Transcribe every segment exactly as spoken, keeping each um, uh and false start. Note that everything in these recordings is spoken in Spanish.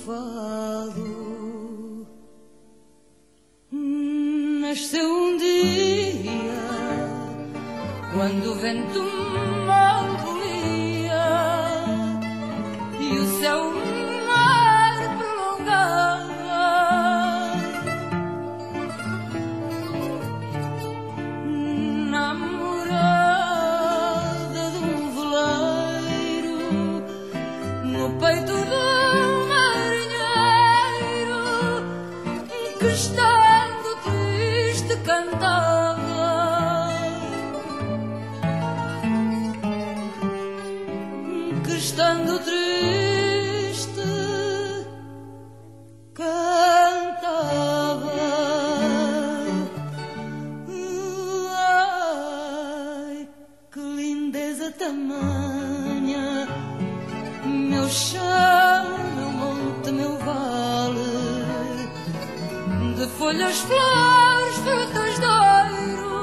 fado nasceu um dia quando o vento mal polia e o céu mar prolongava na morada de um veleiro no peito do marinheiro que estando triste cantava, que estando triste cantava. Ai, que lindeza tamanha, meu chão, meu monte, meu vale, de folhas, flores, frutas de ouro.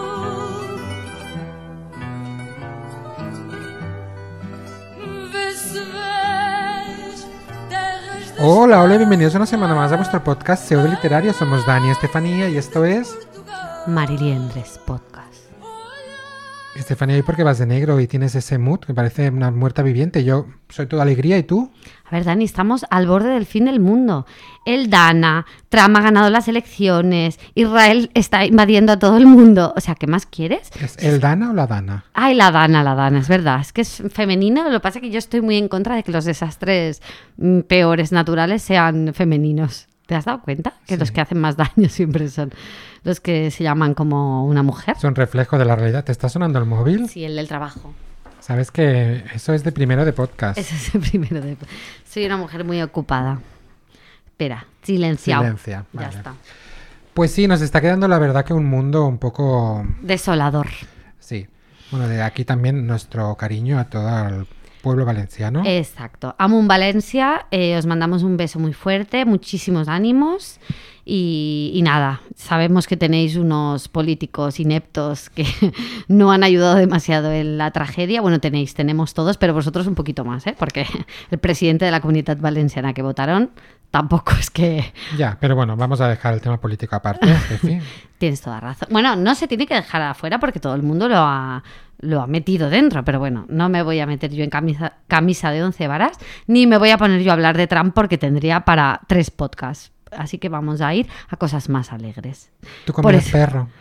Vê se vês terras de Hola, hola, bienvenidos una semana más a vuestro podcast Pseudo Literario. Somos Dani y Estefanía y esto es... Mariliendres Podcast. Estefanía, ¿y por qué vas de negro y tienes ese mood que parece una muerta viviente? Yo soy toda alegría, ¿y tú? A ver, Dani, estamos al borde del fin del mundo. El Dana, Trump ha ganado las elecciones, Israel está invadiendo a todo el mundo. O sea, ¿qué más quieres? ¿Es el Dana o la Dana? Ay, la Dana, la Dana, es verdad. Es que es femenino, lo que pasa es que yo estoy muy en contra de que los desastres mm, peores naturales sean femeninos. ¿Te has dado cuenta? Que Sí. los que hacen más daño siempre son los que se llaman como una mujer. Es un reflejo de la realidad. ¿Te está sonando el móvil? Sí, el del trabajo. Sabes que eso es de primero de podcast. Ese es el primero de... Soy una mujer muy ocupada. Espera, silenciado. Silencia, Ya vale. está. Pues sí, nos está quedando la verdad que un mundo un poco... Desolador. Sí. Bueno, de aquí también nuestro cariño a todo el pueblo valenciano. Exacto. Amun Valencia, eh, os mandamos un beso muy fuerte, muchísimos ánimos y, y nada, sabemos que tenéis unos políticos ineptos que no han ayudado demasiado en la tragedia. Bueno, tenéis, tenemos todos, pero vosotros un poquito más, ¿eh? Porque el presidente de la Comunidad Valenciana que votaron tampoco es que... Ya, pero bueno, vamos a dejar el tema político aparte, Estefi. Tienes toda razón. Bueno, no se tiene que dejar afuera porque todo el mundo lo ha, lo ha metido dentro, pero bueno, no me voy a meter yo en camisa, camisa de once varas, ni me voy a poner yo a hablar de Trump porque tendría para tres podcasts. Así que vamos a ir a cosas más alegres. Tú Por comías eso- perro.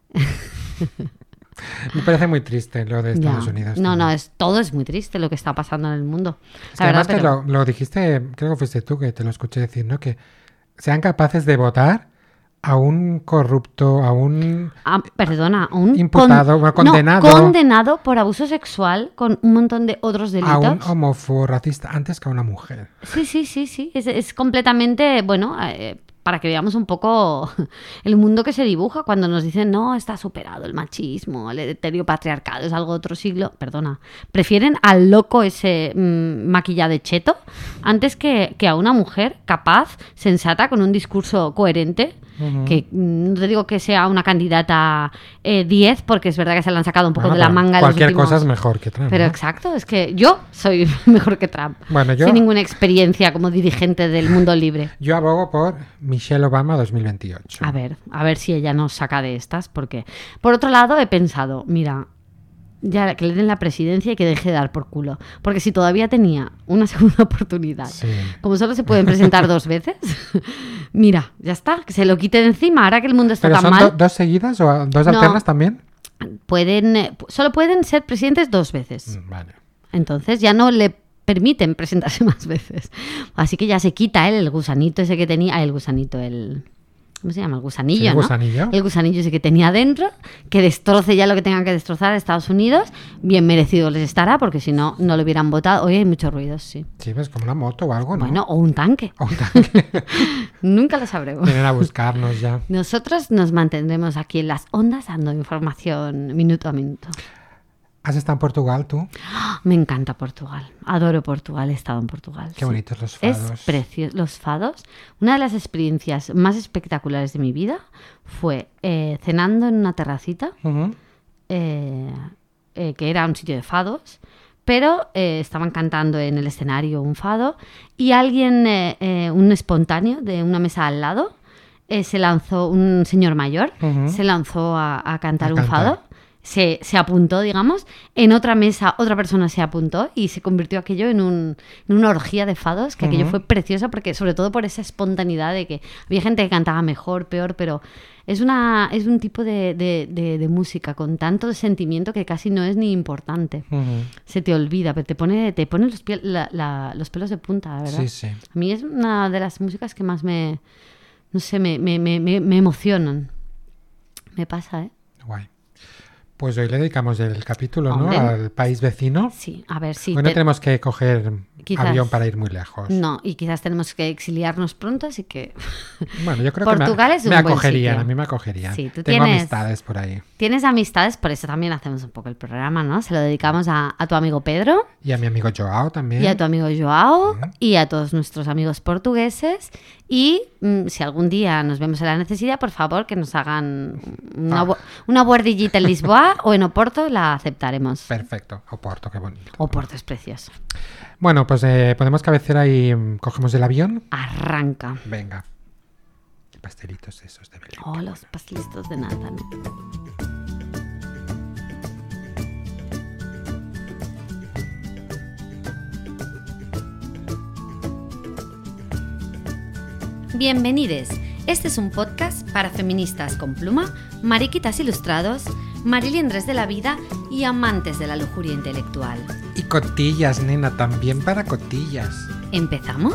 Me parece muy triste lo de Estados Ya. Unidos. No, también. no, es, todo es muy triste lo que está pasando en el mundo. Es La que verdad, además que pero- lo, lo dijiste, creo que fuiste tú que te lo escuché decir, ¿no? Que sean capaces de votar a un corrupto, a un... Ah, perdona, un Imputado, bueno, condenado. No, condenado por abuso sexual con un montón de otros a delitos. un homófobo racista antes que a una mujer. Sí, sí, sí, sí. Es, es completamente, bueno, eh, para que veamos un poco el mundo que se dibuja cuando nos dicen, no, está superado el machismo, el heteropatriarcado, es algo de otro siglo. Perdona. Prefieren al loco ese mmm, maquillado de cheto antes que, que a una mujer capaz, sensata, con un discurso coherente. Ujú. Que mm, no te digo que sea una candidata eh, diez, porque es verdad que se la han sacado un poco Bueno, de la pero manga. los cualquier últimos- cosa es mejor que Trump. Pero ¿no? exacto, es que yo soy mejor que Trump. Bueno, yo- Sin ninguna experiencia como dirigente del mundo libre. Yo abogo por Michelle Obama dos mil veintiocho. A ver, a ver si ella nos saca de estas, porque... Por otro lado, he pensado, mira, ya que le den la presidencia y que deje de dar por culo. Porque si todavía tenía una segunda oportunidad, Sí. como solo se pueden presentar dos veces, mira, ya está, que se lo quite de encima, ahora que el mundo está ¿Pero tan son mal. do- dos seguidas o dos No. alternas también? Pueden, eh, solo pueden ser presidentes dos veces. Mm, Vale. Entonces ya no le permiten presentarse más veces. Así que ya se quita él el gusanito ese que tenía. Ah, el gusanito, el... ¿Cómo se llama? El gusanillo, Sí, el ¿no? gusanillo. El gusanillo ese que tenía dentro, que destroce ya lo que tengan que destrozar a Estados Unidos. Bien merecido les estará, porque si no, no lo hubieran votado. Hoy hay muchos ruidos, sí. Sí, pues como una moto o algo, ¿no? Bueno, o un tanque. O un tanque. Nunca lo sabremos. Vienen a buscarnos ya. Nosotros nos mantendremos aquí en las ondas dando información minuto a minuto. ¿Has estado en Portugal tú? Me encanta Portugal. Adoro Portugal. He estado en Portugal. Qué sí. bonitos los fados. Es precioso. Los fados. Una de las experiencias más espectaculares de mi vida fue eh, cenando en una terracita, Ujú. eh, eh, que era un sitio de fados, pero eh, estaban cantando en el escenario un fado y alguien, eh, eh, un espontáneo de una mesa al lado, eh, se lanzó, un señor mayor, Ujú. se lanzó a, a cantar A un cantar. fado. Se, se apuntó, digamos, en otra mesa otra persona se apuntó y se convirtió aquello en, un, en una orgía de fados, que aquello Ujú. fue precioso porque sobre todo por esa espontaneidad de que había gente que cantaba mejor, peor, pero es, una, es un tipo de, de, de, de música con tanto sentimiento que casi no es ni importante. Ujú. Se te olvida, pero te pone, te pone los, piel- la- la- los pelos de punta, la ¿verdad? Sí, sí. A mí es una de las músicas que más me, no sé, me, me, me, me, me emocionan. Me pasa, ¿eh? Guay. Pues hoy le dedicamos el capítulo, ¿no? Hombre. Al país vecino. Sí, a ver si... Hoy no te- tenemos que coger Quizás. avión para ir muy lejos. No, y quizás tenemos que exiliarnos pronto, así que... Bueno, yo creo Portugal que es me, un me buen acogerían, sitio. a mí me acogerían. Sí, tú Tengo tienes- amistades por ahí. Tienes amistades, por eso también hacemos un poco el programa, ¿no? Se lo dedicamos a, a tu amigo Pedro Y a mi amigo Joao también. y a tu amigo Joao Ujú. y a todos nuestros amigos portugueses. Y mm, si algún día nos vemos en la necesidad, por favor, que nos hagan una, Ah. bu- una buardillita en Lisboa o en Oporto, la aceptaremos. Perfecto. Oporto, qué bonito. Oporto es precioso. Bueno, pues eh, ponemos cabecera y mm, cogemos el avión. Arranca. Venga. Pastelitos esos de Belén. Oh, los pastelitos de nata, ¿no? Bienvenides. Este es un podcast para feministas con pluma, mariquitas ilustrados, mariliendres de la vida y amantes de la lujuria intelectual. Y cotillas, nena, también para cotillas. ¿Empezamos?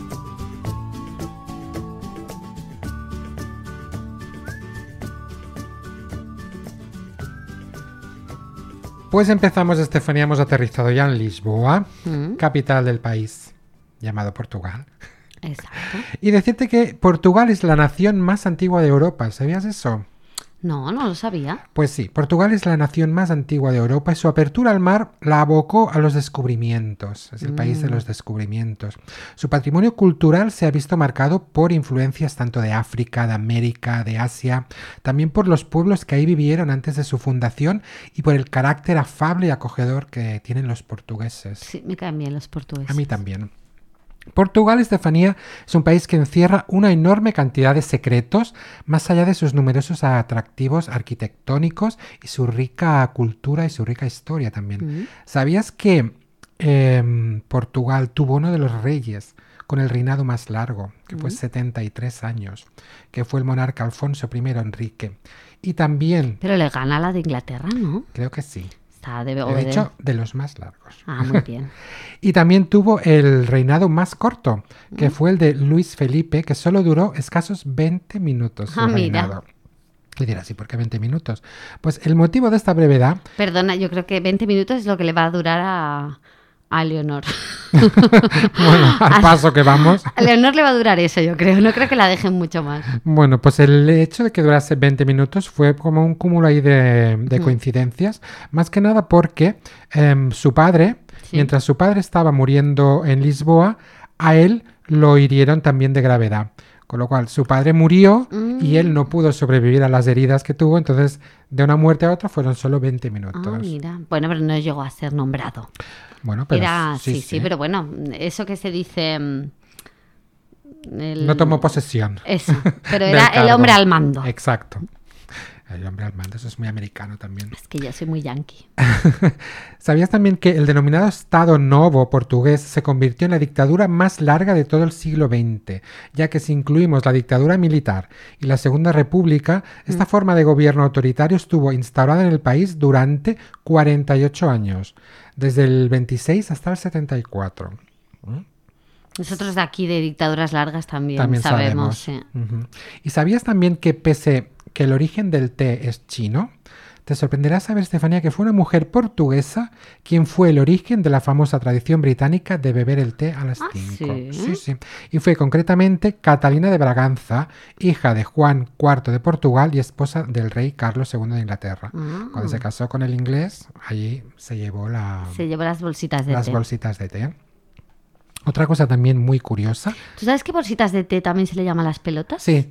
Pues empezamos, Estefanía, hemos aterrizado ya en Lisboa, Mm, capital del país llamado Portugal. exacto. Y decirte que Portugal es la nación más antigua de Europa, ¿sabías eso? No, no lo sabía. Pues sí, Portugal es la nación más antigua de Europa y su apertura al mar la abocó a los descubrimientos. Es el país de los descubrimientos. Su patrimonio cultural se ha visto marcado por influencias tanto de África, de América, de Asia, también por los pueblos que ahí vivieron antes de su fundación y por el carácter afable y acogedor que tienen los portugueses. Sí, me caen bien los portugueses. A mí también. Portugal, Estefanía, es un país que encierra una enorme cantidad de secretos, más allá de sus numerosos atractivos arquitectónicos y su rica cultura y su rica historia también. Mm. ¿Sabías que em, Portugal tuvo uno de los reyes con el reinado más largo, que fue setenta y tres años, que fue el monarca Alfonso primero Enrique? Y también, Pero le gana la de Inglaterra, ¿no? creo que sí, Está de, he o de- dicho de los más largos. Ah, muy bien. Y también tuvo el reinado más corto, Mm. que fue el de Luis Felipe, que solo duró escasos veinte minutos su Ah, mira. reinado. Y dirás, ¿y por qué veinte minutos? Pues el motivo de esta brevedad, Perdona, yo creo que veinte minutos es lo que le va a durar a, a Leonor. bueno, al paso que vamos, A Leonor le va a durar eso, yo creo. No creo que la dejen mucho más. bueno, pues el hecho de que durase veinte minutos fue como un cúmulo ahí de, de Ujú. coincidencias, más que nada porque em, su padre, Sí. mientras su padre estaba muriendo en Lisboa, a él lo hirieron también de gravedad. Con lo cual, su padre murió y Mm. él no pudo sobrevivir a las heridas que tuvo, entonces de una muerte a otra fueron solo veinte minutos. Ah, mira. Bueno, pero no llegó a ser nombrado. Bueno, pero Era, sí, sí, sí, pero bueno, eso que se dice... mm, el- no tomó posesión. Eso, pero del era el cargo. hombre al mando. Exacto. El hombre al mando, eso es muy americano también. Es que yo soy muy yankee. ¿Sabías también que el denominado Estado Novo portugués se convirtió en la dictadura más larga de todo el siglo veinte? Ya que si incluimos la dictadura militar y la Segunda República, esta Mm. forma de gobierno autoritario estuvo instaurada en el país durante cuarenta y ocho años, desde el veintiséis hasta el setenta y cuatro. ¿Mm? Nosotros de aquí de dictaduras largas también, También sabemos. sabemos. sí. Ujú. ¿Y sabías también que pese que el origen del té es chino? Te sorprenderá saber, Estefanía, que fue una mujer portuguesa quien fue el origen de la famosa tradición británica de beber el té a las Ah, cinco. ¿sí? Sí, sí. Y fue concretamente Catalina de Braganza, hija de Juan cuarto de Portugal y esposa del rey Carlos segundo de Inglaterra. Ah. Cuando se casó con el inglés, allí se llevó la, Se llevó las bolsitas de las té. bolsitas de té. Otra cosa también muy curiosa. ¿Tú sabes que bolsitas de té también se le llama las pelotas? Sí.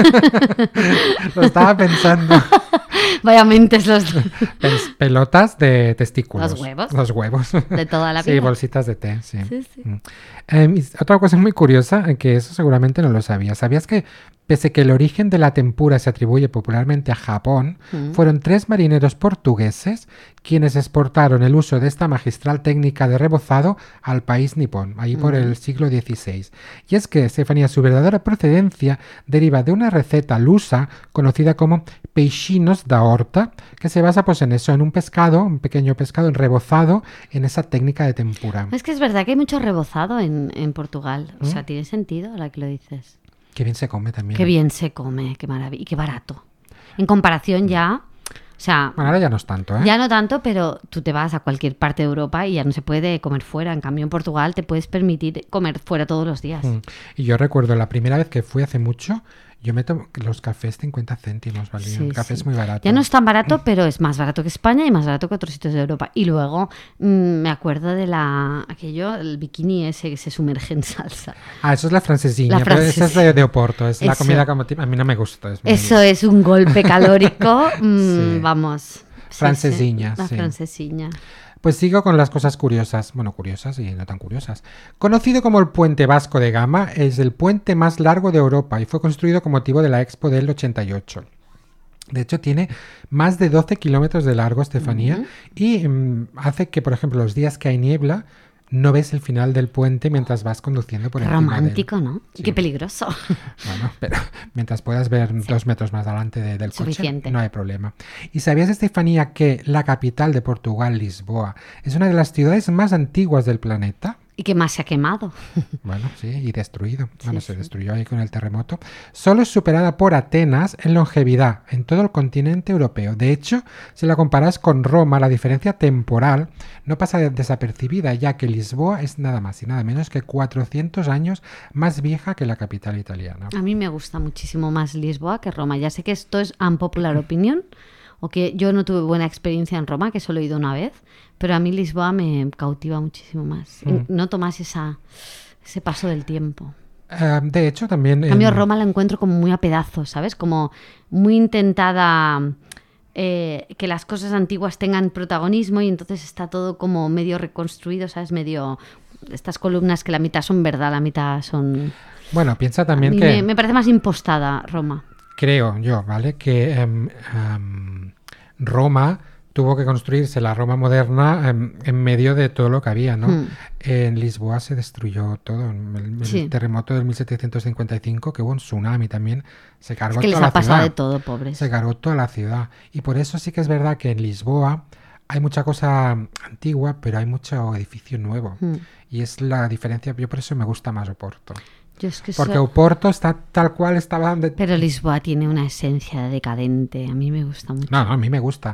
Lo estaba pensando. Vaya mentes los Pes- pelotas de testículos. Los huevos. Los huevos. de toda la vida. Sí, bolsitas de té, sí. Sí, sí. Mm. Eh, y otra cosa muy curiosa, eh, que eso seguramente no lo sabías. ¿Sabías que pese que el origen de la tempura se atribuye popularmente a Japón, Mm. fueron tres marineros portugueses quienes exportaron el uso de esta magistral técnica de rebozado al país nipón, ahí por Mm. el siglo dieciséis? Y es que, Estefanía, su verdadera procedencia deriva de una receta lusa conocida como peixinhos da horta, que se basa pues en eso, en un pescado, un pequeño pescado rebozado en esa técnica de tempura. Es que es verdad que hay mucho rebozado en, en Portugal. O ¿Mm? sea, tiene sentido ahora que lo dices. Qué bien se come también. Qué bien se come, qué maravilla. Y qué barato. En comparación ya... O sea, Bueno, ahora ya no es tanto, ¿eh? ya no tanto, pero tú te vas a cualquier parte de Europa y ya no se puede comer fuera. En cambio, en Portugal te puedes permitir comer fuera todos los días. Mm. Y yo recuerdo la primera vez que fui hace mucho, yo me tomo los cafés cincuenta céntimos, valían. Sí, Café sí. es muy barato. Ya no es tan barato, pero es más barato que España y más barato que otros sitios de Europa. Y luego mm, me acuerdo de la aquello, el bikini ese que se sumerge en salsa. Ah, eso es la francesiña, La pero esa es de, de Oporto, es la Eso. comida como tipo, a mí no me gusta. Es muy- Eso es un golpe calórico. mm, Sí. Vamos. Sí, Francesiña, sí, La sí. francesiña. Pues sigo con las cosas curiosas, bueno, curiosas y no tan curiosas. Conocido como el Puente Vasco de Gama, es el puente más largo de Europa y fue construido con motivo de la Expo del ochenta y ocho. De hecho, tiene más de doce kilómetros de largo, Estefanía, Ujú. y mm, hace que, por ejemplo, los días que hay niebla, no ves el final del puente mientras vas conduciendo por Qué encima de él. romántico, ¿no? Y Sí. qué peligroso. Bueno, pero mientras puedas ver dos metros más adelante de- del coche, Suficiente. no hay problema. ¿Y sabías, Estefanía, que la capital de Portugal, Lisboa, es una de las ciudades más antiguas del planeta? Y que más se ha quemado. Bueno, sí, y destruido. Bueno, Sí, se sí. destruyó ahí con el terremoto. Solo es superada por Atenas en longevidad en todo el continente europeo. De hecho, si la comparas con Roma, la diferencia temporal no pasa de- desapercibida, ya que Lisboa es nada más y nada menos que cuatrocientos años más vieja que la capital italiana. A mí me gusta muchísimo más Lisboa que Roma. Ya sé que esto es unpopular opinion, o que yo no tuve buena experiencia en Roma, que solo he ido una vez, pero a mí Lisboa me cautiva muchísimo más. Mm. Noto más esa, ese paso del tiempo. Eh, de hecho, también... En cambio, en- Roma la encuentro como muy a pedazos, ¿sabes? Como muy intentada eh, que las cosas antiguas tengan protagonismo y entonces está todo como medio reconstruido, ¿sabes? Medio... Estas columnas que la mitad son verdad, la mitad son... Bueno, piensa A también mí que... me, me parece más impostada Roma. Creo yo, ¿vale? Que em, em, Roma tuvo que construirse la Roma moderna em, en medio de todo lo que había, ¿no? Hmm. En Lisboa se destruyó todo. El, el Sí. terremoto del mil setecientos cincuenta y cinco, que hubo un tsunami también, se cargó Es que les toda ha la pasado ciudad. de todo, pobres. Se cargó toda la ciudad. Y por eso sí que es verdad que en Lisboa hay mucha cosa antigua, pero hay mucho edificio nuevo. Hmm. Y es la diferencia, yo por eso me gusta más Oporto. Yo es que Porque soy- Oporto está tal cual estaba... de- Pero Lisboa tiene una esencia decadente. A mí me gusta mucho. No, no, a mí me gusta.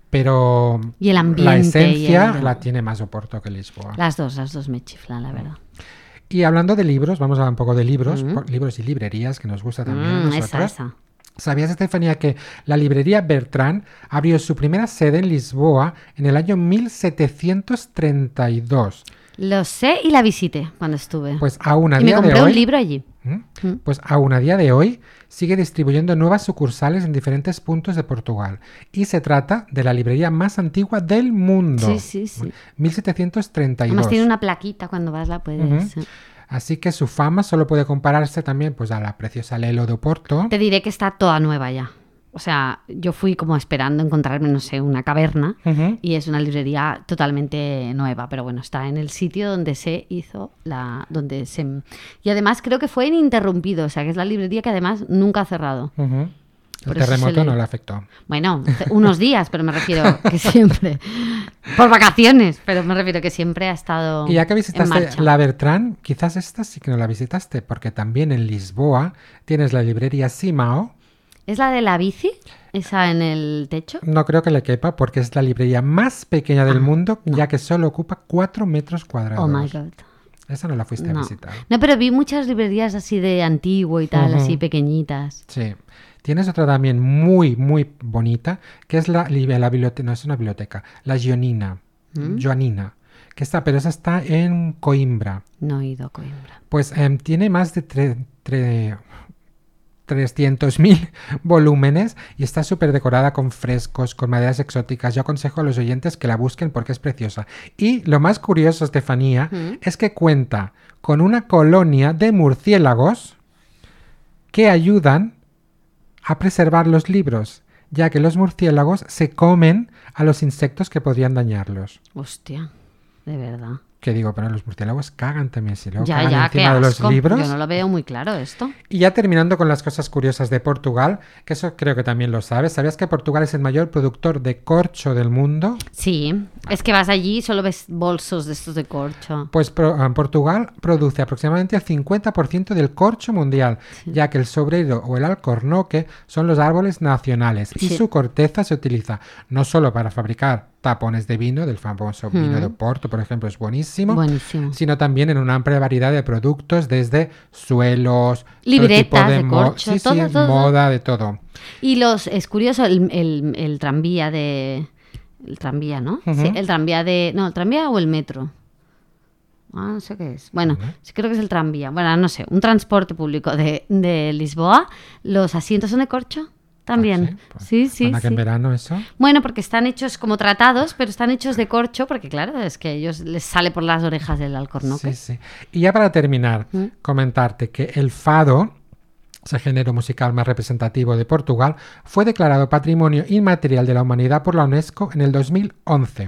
Pero Y el ambiente. la y esencia el- la tiene más Oporto que Lisboa. Las dos, las dos me chiflan, la verdad. Y hablando de libros, vamos a hablar un poco de libros, Mm. por- libros y librerías, que nos gusta también a Mm, esa, nosotros. esa. ¿Sabías, Estefanía, que la librería Bertrand abrió su primera sede en Lisboa en el año mil setecientos treinta y dos? Lo sé y la visité cuando estuve. Pues aún a y me día compré de hoy... un libro allí. ¿Mm? Mm. Pues aún a día de hoy sigue distribuyendo nuevas sucursales en diferentes puntos de Portugal. Y se trata de la librería más antigua del mundo. Sí, sí, sí. mil setecientos treinta y dos. Además tiene una plaquita cuando vas, la puedes... Ujú. Así que su fama solo puede compararse también pues, a la preciosa Lelo de Oporto. Te diré que está toda nueva ya. O sea, yo fui como esperando encontrarme, no sé, una caverna. Ujú. Y es una librería totalmente nueva, pero bueno, está en el sitio donde se hizo la... donde se Y además creo que fue ininterrumpido, o sea, que es la librería que además nunca ha cerrado. Ujú. El Por eso se terremoto le- no le afectó. Bueno, unos días, pero me refiero que siempre... Por vacaciones, pero me refiero que siempre ha estado Y ya que en visitaste marcha. la Bertrand, quizás esta sí que no la visitaste, porque también en Lisboa tienes la librería Simao. ¿Es la de la bici? ¿Esa en el techo? No creo que le quepa porque es la librería más pequeña del Ah, mundo, no. ya que solo ocupa cuatro metros cuadrados. Oh my god. Esa no la fuiste a No. visitar. No, pero vi muchas librerías así de antiguo y tal, Ujú. así pequeñitas. Sí. Tienes otra también muy, muy bonita, que es la, li- la biblioteca, no es una biblioteca, la Gionina, ¿Mm? Joanina, que está, pero esa está en Coimbra. No he ido a Coimbra. Pues em, tiene más de tre- tre- trescientos mil volúmenes y está súper decorada con frescos, con maderas exóticas. Yo aconsejo a los oyentes que la busquen porque es preciosa. Y lo más curioso, Estefanía, ¿Mm? es que cuenta con una colonia de murciélagos que ayudan a preservar los libros, ya que los murciélagos se comen a los insectos que podrían dañarlos. Hostia, de verdad. Que digo, pero los murciélagos cagan también, si luego Ya, cagan ya, qué encima de los asco. libros. Yo no lo veo muy claro esto. Y ya terminando con las cosas curiosas de Portugal, que eso creo que también lo sabes. ¿Sabías que Portugal es el mayor productor de corcho del mundo? Sí, es que vas allí y solo ves bolsos de estos de corcho. Pues pro- eh, Portugal produce aproximadamente el cincuenta por ciento del corcho mundial, ya que el sobreiro o el alcornoque son los árboles nacionales y Sí. su corteza se utiliza no solo para fabricar tapones de vino, del famoso vino Mm. de Oporto, por ejemplo, es buenísimo, Buenísimo. sino también en una amplia variedad de productos, desde suelos, todo Libretas tipo de mo- corcho, sí, todo, sí, todo. moda, de todo. Y los, es curioso, el, el, el tranvía de... El tranvía, ¿no? Ujú. Sí, el tranvía de... No, el tranvía o el metro. Ah, no sé qué es. Bueno, Ujú. sí creo que es el tranvía. Bueno, no sé, un transporte público de, de Lisboa. Los asientos son de corcho también. Ah, sí, pues, sí, sí, anda que en sí. verano eso. Bueno, porque están hechos como tratados, pero están hechos de corcho, porque claro, es que a ellos les sale por las orejas del alcornoque. Sí, sí. Y ya para terminar, ¿Mm? comentarte que el fado, ese género musical más representativo de Portugal, fue declarado Patrimonio Inmaterial de la Humanidad por la UNESCO en el dos mil once.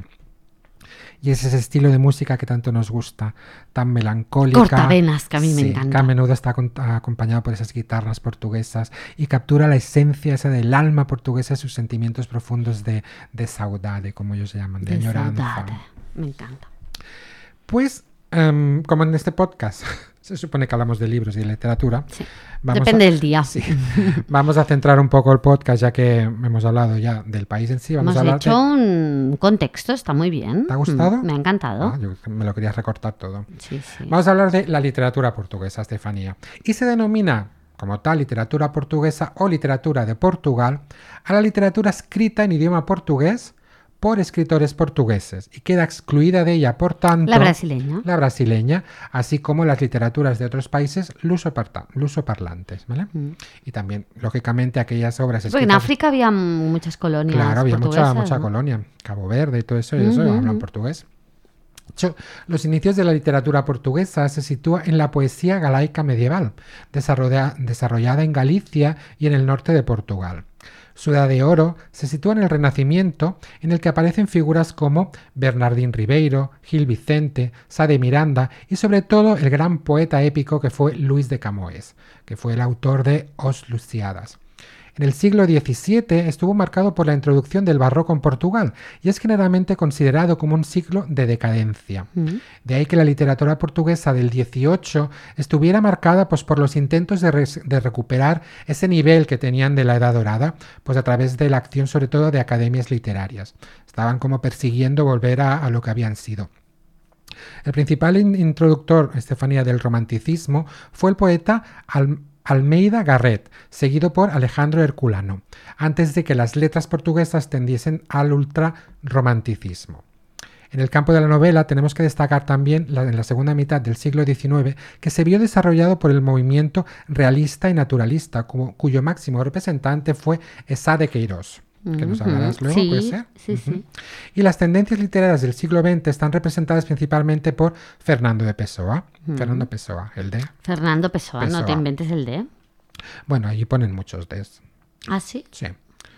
Y es ese estilo de música que tanto nos gusta, tan melancólica. Cortavenas, que a mí me Sí, encanta. que a menudo está acon- acompañado por esas guitarras portuguesas y captura la esencia esa del alma portuguesa y sus sentimientos profundos de, de saudade, como ellos llaman, de, De añoranza. saudade. Me encanta. Pues, em, como en este podcast se supone que hablamos de libros y de literatura, Sí. vamos Depende a, del día. sí, vamos a centrar un poco el podcast, ya que hemos hablado ya del país en sí. Vamos Hemos a hablar hecho de... un contexto, está muy bien. ¿Te ha gustado? Mm, Me ha encantado. Ah, yo me lo quería recortar todo. Sí, sí. Vamos a hablar de la literatura portuguesa, Estefanía. Y se denomina como tal literatura portuguesa o literatura de Portugal a la literatura escrita en idioma portugués por escritores portugueses y queda excluida de ella, por tanto, La brasileña. la brasileña, así como las literaturas de otros países lusoparta- lusoparlantes, ¿vale? Mm. Y también, lógicamente, aquellas obras Porque en escritas... África había muchas colonias. Claro, había mucha, portuguesas, mucha ¿no? colonia, Cabo Verde y todo eso, y eso Ujú, hablan ujú. portugués. De hecho, los inicios de la literatura portuguesa se sitúa en la poesía galaica medieval, desarrolla- desarrollada en Galicia y en el norte de Portugal. Su edad de oro se sitúa en el Renacimiento, en el que aparecen figuras como Bernardín Ribeiro, Gil Vicente, Sá de Miranda y sobre todo el gran poeta épico que fue Luis de Camões, que fue el autor de Os Lusíadas. En el siglo diecisiete estuvo marcado por la introducción del barroco en Portugal y es generalmente considerado como un siglo de decadencia. Mm. De ahí que la literatura portuguesa del dieciocho estuviera marcada pues, por los intentos de, res- de recuperar ese nivel que tenían de la Edad Dorada, pues a través de la acción sobre todo de academias literarias. Estaban como persiguiendo volver a, a lo que habían sido. El principal in- introductor, Estefanía, del romanticismo fue el poeta Al- Almeida Garrett, seguido por Alejandro Herculano, antes de que las letras portuguesas tendiesen al ultrarromanticismo. En el campo de la novela tenemos que destacar también la, en la segunda mitad del siglo diecinueve que se vio desarrollado por el movimiento realista y naturalista, como, cuyo máximo representante fue Sá de Queiroz, que nos Ujú. hablarás luego, Sí, ¿puede ser? sí, Ujú. sí. Y las tendencias literarias del siglo veinte están representadas principalmente por Fernando de Pessoa. Ujú. Fernando Pessoa, el de... Fernando Pessoa, no te Pessoa. inventes el D. Bueno, allí ponen muchos de... Ah, sí. Sí.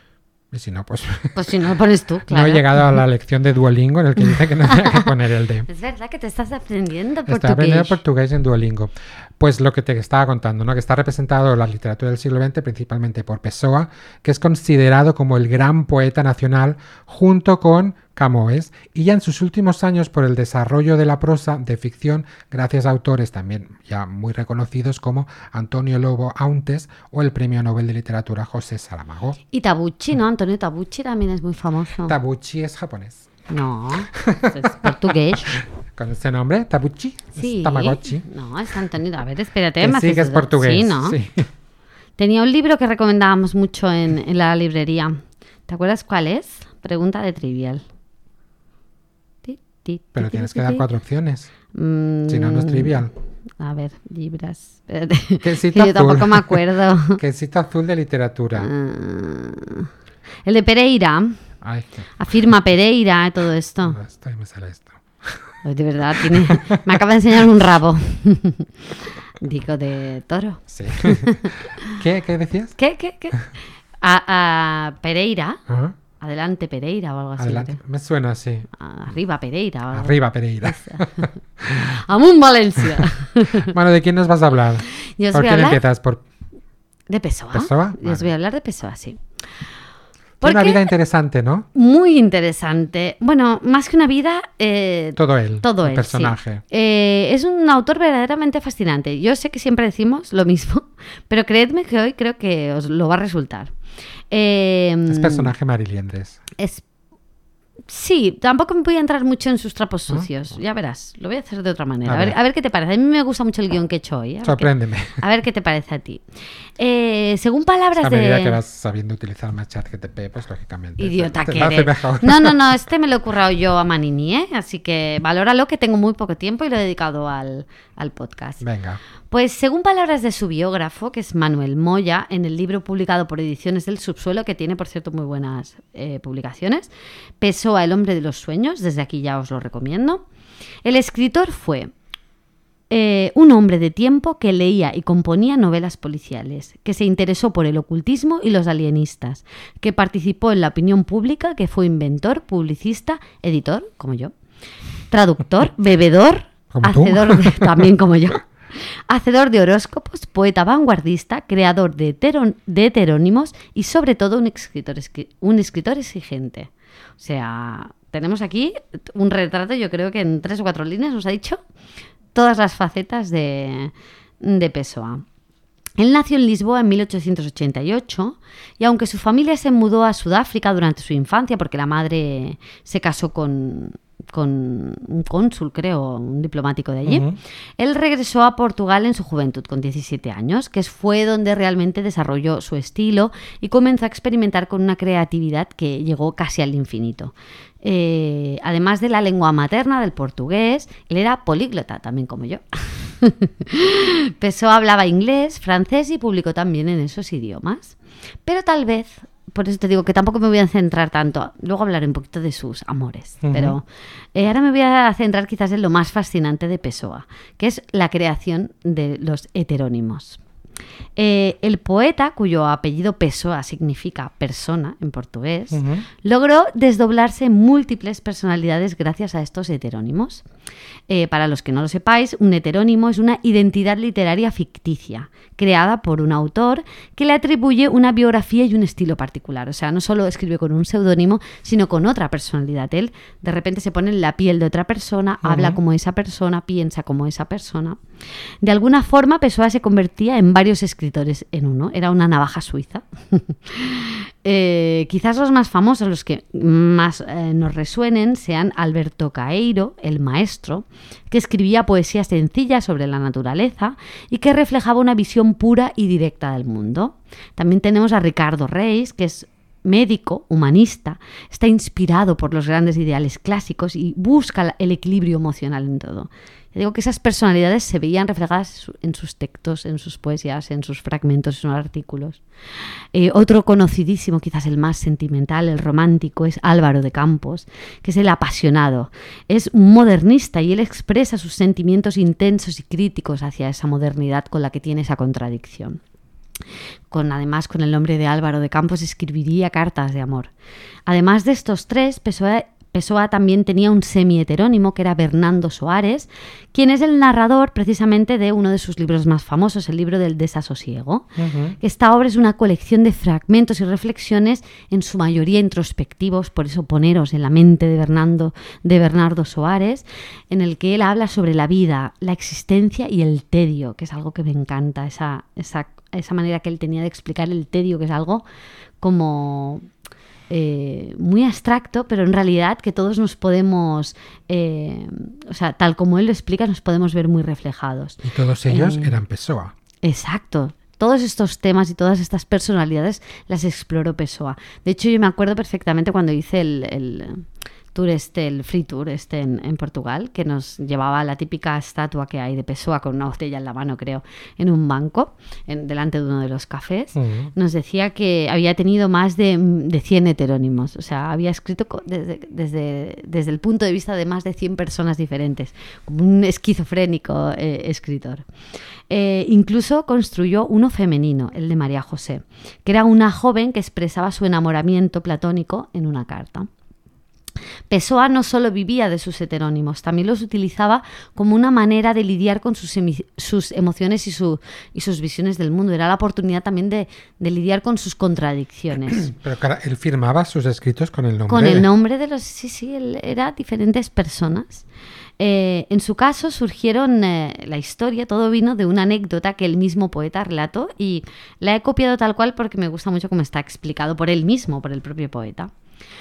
Y si no, pues Pues si no lo pones tú, claro. no he llegado a la lección de Duolingo en el que dice que no tenía que poner el de... Es verdad que te estás aprendiendo Está aprendiendo portugués. portugués en Duolingo. Pues lo que te estaba contando, ¿no? Que está representado en la literatura del siglo veinte principalmente por Pessoa, que es considerado como el gran poeta nacional junto con Camões, y ya en sus últimos años por el desarrollo de la prosa de ficción gracias a autores también ya muy reconocidos como Antonio Lobo Auntes o el Premio Nobel de Literatura José Saramago. Y Tabucchi, ¿no? Antonio Tabucchi también es muy famoso. Tabucchi es japonés. No, es portugués. Con este nombre, Tabucchi, Sí. es Tamagotchi. No, es Antonio. A ver, espérate. Que me sí, haces que es dudar. portugués. Sí, ¿no? Sí. Tenía un libro que recomendábamos mucho en, en la librería. ¿Te acuerdas cuál es? Pregunta de Trivial. Ti, ti, Pero ti, tienes ti, que dar ti. cuatro opciones. Mm, Si no, no es trivial. A ver, libras. Espérate, Quesito que yo azul. tampoco me acuerdo. Quesito azul de literatura. Ah, el de Pereira. Ay, qué... Afirma Pereira y todo esto. Esto y me sale esto. Ay, de verdad, tiene... me acaba de enseñar un rabo. Digo, de toro. Sí. ¿Qué, ¿Qué decías? ¿Qué, qué, qué? A, a Pereira. Ajá. Adelante Pereira o algo así. Adelante. creo. Me suena así. Arriba Pereira. O algo. Arriba, Pereira. Amun Valencia. Bueno, ¿de quién nos vas a hablar? Yo os ¿Por voy a quién hablar empiezas? ¿Por de Pessoa. Pessoa? Yo os Vale. voy a hablar de Pessoa, sí. Tiene una Porque- vida interesante, ¿no? Muy interesante. Bueno, más que una vida, eh, Todo él. todo el él. personaje. Sí. Eh, es un autor verdaderamente fascinante. Yo sé que siempre decimos lo mismo, pero creedme que hoy creo que os lo va a resultar. Eh, Es personaje mariliendres. es- Sí, tampoco me voy a entrar mucho en sus trapos ¿No? sucios. Ya verás, lo voy a hacer de otra manera. A A ver, ver. a ver qué te parece. A mí me gusta mucho el guión que he hecho hoy. ¿eh? A ver qué- Sorpréndeme. A ver qué te parece a ti. Eh, según palabras A medida de... que vas sabiendo utilizar más chat G T P, pues lógicamente. Idiota te que lo hace eres. mejor. No, no, no, este me lo he currado yo a Manini, ¿eh? Así que valóralo, que tengo muy poco tiempo y lo he dedicado al, al podcast. Venga. Pues según palabras de su biógrafo, que es Manuel Moya, en el libro publicado por Ediciones del Subsuelo, que tiene, por cierto, muy buenas eh, publicaciones, Pessoa, el hombre de los sueños, desde aquí ya os lo recomiendo, el escritor fue eh, un hombre de tiempo que leía y componía novelas policiales, que se interesó por el ocultismo y los alienistas, que participó en la opinión pública, que fue inventor, publicista, editor, como yo, traductor, bebedor, ¿Como tú? hacedor de, también como yo, hacedor de horóscopos, poeta vanguardista, creador de, heteron- de heterónimos y sobre todo un escritor, escri- un escritor exigente. O sea, tenemos aquí un retrato, yo creo que en tres o cuatro líneas nos ha dicho todas las facetas de, de Pessoa. Él nació en Lisboa en mil ochocientos ochenta y ocho y aunque su familia se mudó a Sudáfrica durante su infancia porque la madre se casó con, con un cónsul, creo, un diplomático de allí, Ujú. él regresó a Portugal en su juventud con diecisiete años, que fue donde realmente desarrolló su estilo y comenzó a experimentar con una creatividad que llegó casi al infinito. Eh, además de la lengua materna del portugués, él era políglota, también como yo. Pessoa hablaba inglés, francés y publicó también en esos idiomas. Pero tal vez, por eso te digo que tampoco me voy a centrar tanto, luego hablaré un poquito de sus amores, Ujú. pero eh, ahora me voy a centrar quizás en lo más fascinante de Pessoa, que es la creación de los heterónimos. Eh, el poeta, cuyo apellido Pessoa significa persona en portugués, Ujú. logró desdoblarse en múltiples personalidades gracias a estos heterónimos. Eh, para los que no lo sepáis, un heterónimo es una identidad literaria ficticia, creada por un autor que le atribuye una biografía y un estilo particular. O sea, no solo escribe con un seudónimo, sino con otra personalidad. Él de repente se pone en la piel de otra persona, Ujú. habla como esa persona, piensa como esa persona. De alguna forma, Pessoa se convertía en varios escritores en uno. Era una navaja suiza. Eh, quizás los más famosos, los que más eh, nos resuenen, sean Alberto Caeiro, el maestro, que escribía poesía sencilla sobre la naturaleza y que reflejaba una visión pura y directa del mundo. También tenemos a Ricardo Reis, que es médico, humanista, está inspirado por los grandes ideales clásicos y busca el equilibrio emocional en todo. Ya digo que esas personalidades se veían reflejadas en sus textos, en sus poesías, en sus fragmentos, en sus artículos. Eh, otro conocidísimo, quizás el más sentimental, el romántico, es Álvaro de Campos, que es el apasionado. Es un modernista y él expresa sus sentimientos intensos y críticos hacia esa modernidad con la que tiene esa contradicción. Con, además, con el nombre de Álvaro de Campos escribiría cartas de amor. Además de estos tres, Pessoa, Pessoa también tenía un semi-heterónimo que era Bernardo Soares, quien es el narrador precisamente de uno de sus libros más famosos, el libro del desasosiego. Ujú. Esta obra es una colección de fragmentos y reflexiones, en su mayoría introspectivos, por eso poneros en la mente de Bernardo, de Bernardo Soares, en el que él habla sobre la vida, la existencia y el tedio, que es algo que me encanta, esa, esa, esa manera que él tenía de explicar el tedio, que es algo como... Eh, muy abstracto, pero en realidad que todos nos podemos, eh, o sea, tal como él lo explica, nos podemos ver muy reflejados. Y todos ellos Eh, eran Pessoa. Exacto. Todos estos temas y todas estas personalidades las exploró Pessoa. De hecho, yo me acuerdo perfectamente cuando hice el, el- tour este, el free tour este en, en Portugal, que nos llevaba a la típica estatua que hay de Pessoa con una botella en la mano, creo, en un banco, en, delante de uno de los cafés, uh-huh. nos decía que había tenido más de, de cien heterónimos, o sea, había escrito desde, desde, desde el punto de vista de más de cien personas diferentes, como un esquizofrénico eh, escritor. Eh, incluso construyó uno femenino, el de María José, que era una joven que expresaba su enamoramiento platónico en una carta. Pessoa no solo vivía de sus heterónimos, también los utilizaba como una manera de lidiar con sus, emi- sus emociones y, su, y sus visiones del mundo. Era la oportunidad también de, de lidiar con sus contradicciones. Pero claro, él firmaba sus escritos con el nombre. Con el nombre de los... Sí, sí, él era diferentes personas. Eh, en su caso surgieron eh, la historia, todo vino de una anécdota que el mismo poeta relató y la he copiado tal cual porque me gusta mucho cómo está explicado por él mismo, por el propio poeta.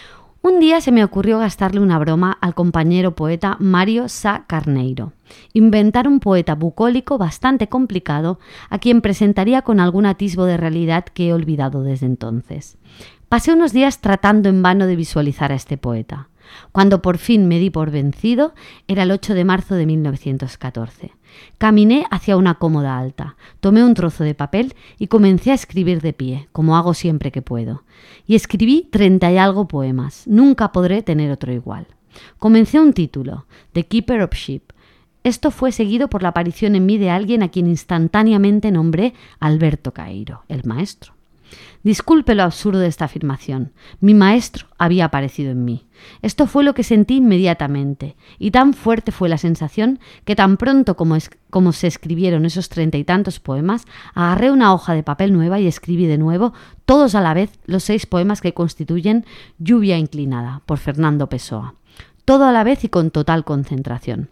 Un día se me ocurrió gastarle una broma al compañero poeta Mário Sá Carneiro, inventar un poeta bucólico bastante complicado a quien presentaría con algún atisbo de realidad que he olvidado desde entonces. Pasé unos días tratando en vano de visualizar a este poeta. Cuando por fin me di por vencido, era el ocho de marzo de mil novecientos catorce. Caminé hacia una cómoda alta, tomé un trozo de papel y comencé a escribir de pie, como hago siempre que puedo. Y escribí treinta y algo poemas. Nunca podré tener otro igual. Comencé un título, The Keeper of Sheep. Esto fue seguido por la aparición en mí de alguien a quien instantáneamente nombré Alberto Caeiro, el maestro. Disculpe lo absurdo de esta afirmación. Mi maestro había aparecido en mí. Esto fue lo que sentí inmediatamente, y tan fuerte fue la sensación que tan pronto como, es, como se escribieron esos treinta y tantos poemas, agarré una hoja de papel nueva y escribí de nuevo, todos a la vez, los seis poemas que constituyen Lluvia inclinada, por Fernando Pessoa. Todo a la vez y con total concentración.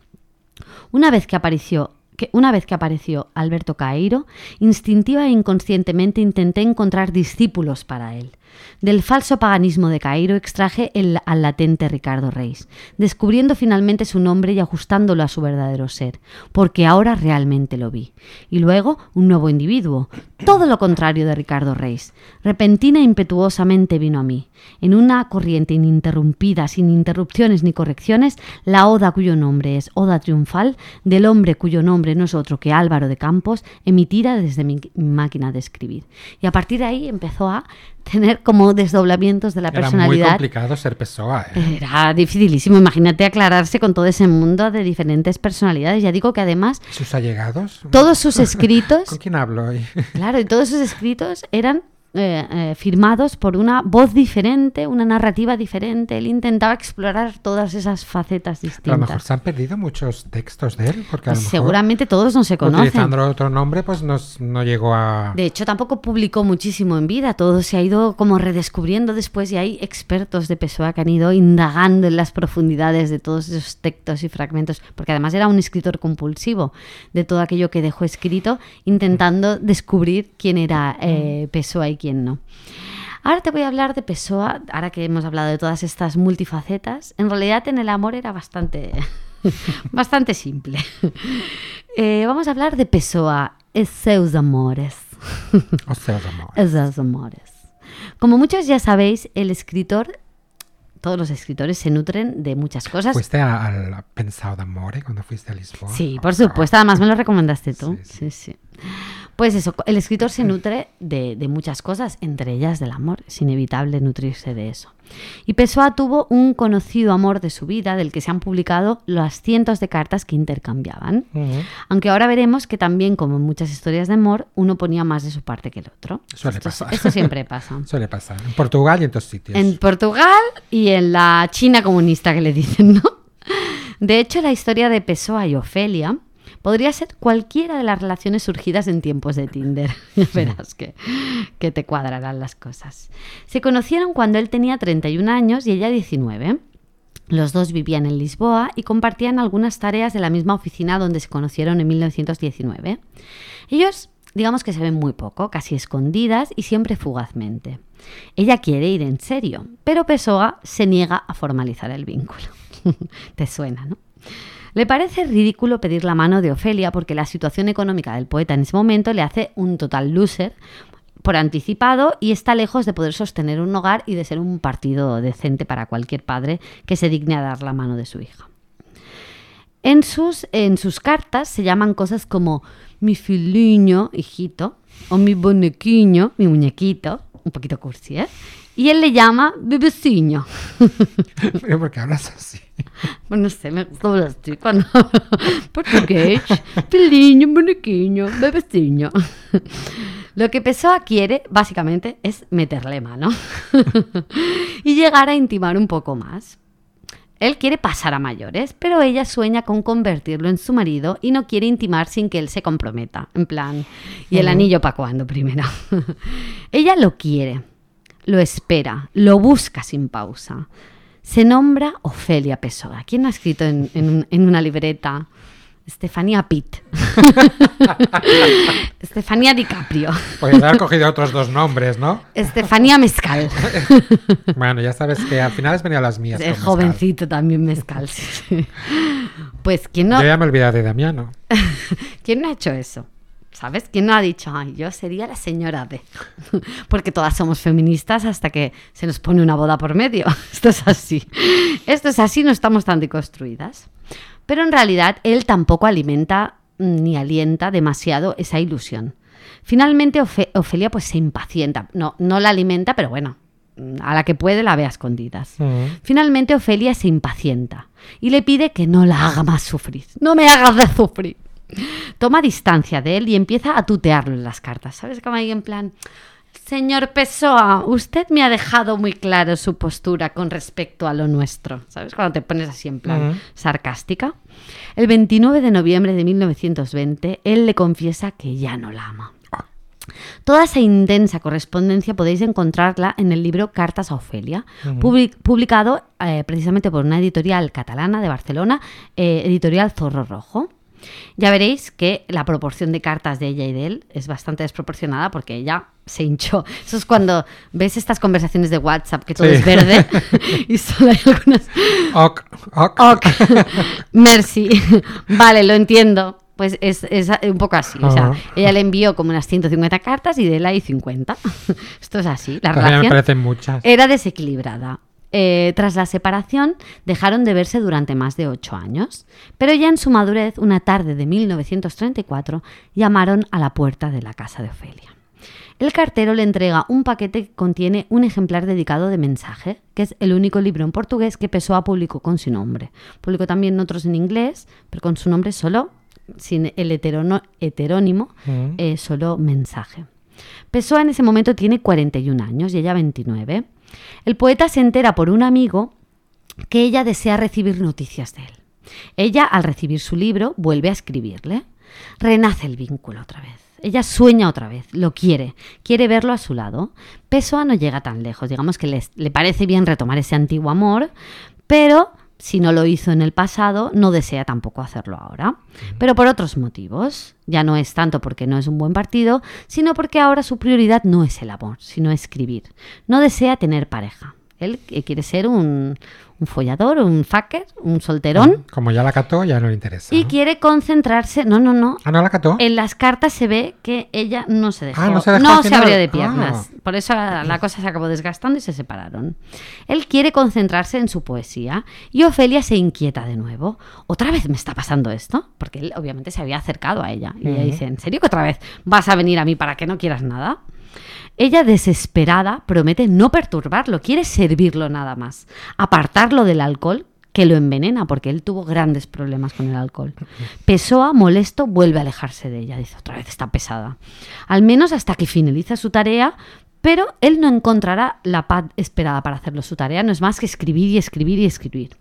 Una vez que apareció que una vez que apareció Alberto Caeiro, instintiva e inconscientemente intenté encontrar discípulos para él. Del falso paganismo de Caeiro extraje el, al latente Ricardo Reis, descubriendo finalmente su nombre y ajustándolo a su verdadero ser, porque ahora realmente lo vi. Y luego un nuevo individuo, todo lo contrario de Ricardo Reis. Repentina e impetuosamente vino a mí. En una corriente ininterrumpida, sin interrupciones ni correcciones, la oda cuyo nombre es Oda Triunfal, del hombre cuyo nombre no es otro que Álvaro de Campos, emitida desde mi, mi máquina de escribir. Y a partir de ahí empezó a tener como desdoblamientos de la Era personalidad. Era muy complicado ser Pessoa. ¿eh? Era dificilísimo. Imagínate aclararse con todo ese mundo de diferentes personalidades. Ya digo que además... ¿Sus allegados? Todos sus escritos... ¿Con quién hablo hoy? Claro, y todos sus escritos eran eh, eh, firmados por una voz diferente, una narrativa diferente. Él intentaba explorar todas esas facetas distintas. Pero a lo mejor se han perdido muchos textos de él. Porque a lo mejor, seguramente todos no se conocen. Utilizando otro nombre, pues no, no llegó a... De hecho, tampoco publicó muchísimo en vida. Todo se ha ido como redescubriendo después y hay expertos de Pessoa que han ido indagando en las profundidades de todos esos textos y fragmentos. Porque además era un escritor compulsivo de todo aquello que dejó escrito, intentando descubrir quién era eh, Pessoa y quién no. Ahora te voy a hablar de Pessoa, ahora que hemos hablado de todas estas multifacetas. En realidad en el amor era bastante, bastante simple. Eh, vamos a hablar de Pessoa, e seus amores. O seus amores. E seus amores. Como muchos ya sabéis, el escritor, todos los escritores se nutren de muchas cosas. ¿Fuiste al Pensado d'Amore cuando fuiste a Lisboa? Sí, por supuesto, además me lo recomendaste tú. Sí, sí. sí, sí. Pues eso, el escritor se nutre de, de muchas cosas, entre ellas del amor. Es inevitable nutrirse de eso. Y Pessoa tuvo un conocido amor de su vida, del que se han publicado las cientos de cartas que intercambiaban. Uh-huh. Aunque ahora veremos que también, como en muchas historias de amor, uno ponía más de su parte que el otro. Suele esto, pasar. Esto siempre pasa. Suele pasar. En Portugal y en otros sitios. En Portugal y en la China comunista que le dicen, ¿no? De hecho, la historia de Pessoa y Ofelia podría ser cualquiera de las relaciones surgidas en tiempos de Tinder. Ya verás que, que te cuadrarán las cosas. Se conocieron cuando él tenía treinta y un años y ella diecinueve. Los dos vivían en Lisboa y compartían algunas tareas de la misma oficina donde se conocieron en mil novecientos diecinueve. Ellos, digamos que se ven muy poco, casi escondidas y siempre fugazmente. Ella quiere ir en serio, pero Pessoa se niega a formalizar el vínculo. Te suena, ¿no? Le parece ridículo pedir la mano de Ofelia porque la situación económica del poeta en ese momento le hace un total loser, por anticipado y está lejos de poder sostener un hogar y de ser un partido decente para cualquier padre que se digne a dar la mano de su hija. En sus, en sus cartas se llaman cosas como mi filiño, hijito, o mi bonequiño, mi muñequito, un poquito cursi, ¿eh? Y él le llama bebeciño. ¿Pero por qué hablas así? Pues no sé, me gusta hablar así cuando hablo portugués. Filiño, bonequiño, bebeciño. Lo que Pessoa quiere, básicamente, es meterle mano y llegar a intimar un poco más. Él quiere pasar a mayores, pero ella sueña con convertirlo en su marido y no quiere intimar sin que él se comprometa. En plan, ¿y el anillo para cuándo primero? Ella lo quiere, lo espera, lo busca sin pausa. Se nombra Ofelia Pessoa. ¿Quién lo ha escrito en, en, en una libreta? Estefanía Pitt. Estefanía DiCaprio. Pues haber cogido otros dos nombres, ¿no? Estefanía Mezcal. Bueno, ya sabes que al final has venido a las mías. El con jovencito también Mezcal. Sí. Pues ¿quién no, Mezcal. Yo ya me olvidé de Damiano. ¿quién no ha hecho eso? ¿Sabes? ¿Quién no ha dicho, ay, yo sería la señora D? Porque todas somos feministas hasta que se nos pone una boda por medio. Esto es así. Esto es así, no estamos tan deconstruidas. Pero en realidad él tampoco alimenta ni alienta demasiado esa ilusión. Finalmente Ofe- Ofelia pues se impacienta. No, no la alimenta, pero bueno, a la que puede la ve a escondidas. Uh-huh. Finalmente Ofelia se impacienta y le pide que no la haga más sufrir. No me hagas de sufrir. Toma distancia de él y empieza a tutearlo en las cartas. ¿Sabes? Como ahí en plan... Señor Pessoa, usted me ha dejado muy claro su postura con respecto a lo nuestro. ¿Sabes? Cuando te pones así en plan uh-huh. sarcástica. El veintinueve de noviembre de mil novecientos veinte, él le confiesa que ya no la ama. Toda esa intensa correspondencia podéis encontrarla en el libro Cartas a Ofelia, uh-huh. public- publicado eh, precisamente por una editorial catalana de Barcelona, eh, editorial Zorro Rojo. Ya veréis que la proporción de cartas de ella y de él es bastante desproporcionada porque ella se hinchó. Eso es cuando ves estas conversaciones de WhatsApp que todo sí. es verde y solo hay algunas... Ok, ok. Ok, merci. Vale, lo entiendo. Pues es, es un poco así. Uh-huh. O sea, ella le envió como unas ciento cincuenta cartas y de él hay cincuenta. Esto es así. La relación me parecen muchas. Era desequilibrada. Eh, tras la separación, dejaron de verse durante más de ocho años, pero ya en su madurez, una tarde de mil novecientos treinta y cuatro, llamaron a la puerta de la casa de Ofelia. El cartero le entrega un paquete que contiene un ejemplar dedicado de Mensaje, que es el único libro en portugués que Pessoa publicó con su nombre. Publicó también otros en inglés, pero con su nombre solo, sin el heterono, heterónimo, mm. eh, solo Mensaje. Pessoa en ese momento tiene cuarenta y un años y ella veintinueve. El poeta se entera por un amigo que ella desea recibir noticias de él. Ella, al recibir su libro, vuelve a escribirle. Renace el vínculo otra vez. Ella sueña otra vez, lo quiere, quiere verlo a su lado. Pessoa no llega tan lejos, digamos que le, le parece bien retomar ese antiguo amor, pero si no lo hizo en el pasado, no desea tampoco hacerlo ahora. Pero por otros motivos. Ya no es tanto porque no es un buen partido, sino porque ahora su prioridad no es el amor, sino escribir. No desea tener pareja. Él quiere ser un, un follador, un fucker, un solterón. Como ya la cató, ya no le interesa. Y ¿no? quiere concentrarse... No, no, no. ¿Ah, no la cató? En las cartas se ve que ella no se dejó. Ah, no se dejó No al se final. abrió de piernas. Ah. Por eso la cosa se acabó desgastando y se separaron. Él quiere concentrarse en su poesía y Ofelia se inquieta de nuevo. ¿Otra vez me está pasando esto? Porque él obviamente se había acercado a ella. Y uh-huh. ella dice, ¿en serio que otra vez vas a venir a mí para que no quieras nada? Ella, desesperada, promete no perturbarlo, quiere servirlo nada más, apartarlo del alcohol, que lo envenena, porque él tuvo grandes problemas con el alcohol. Pessoa, molesto, vuelve a alejarse de ella, dice, otra vez está pesada. Al menos hasta que finaliza su tarea, pero él no encontrará la paz esperada para hacerlo. Su tarea no es más que escribir y escribir y escribir.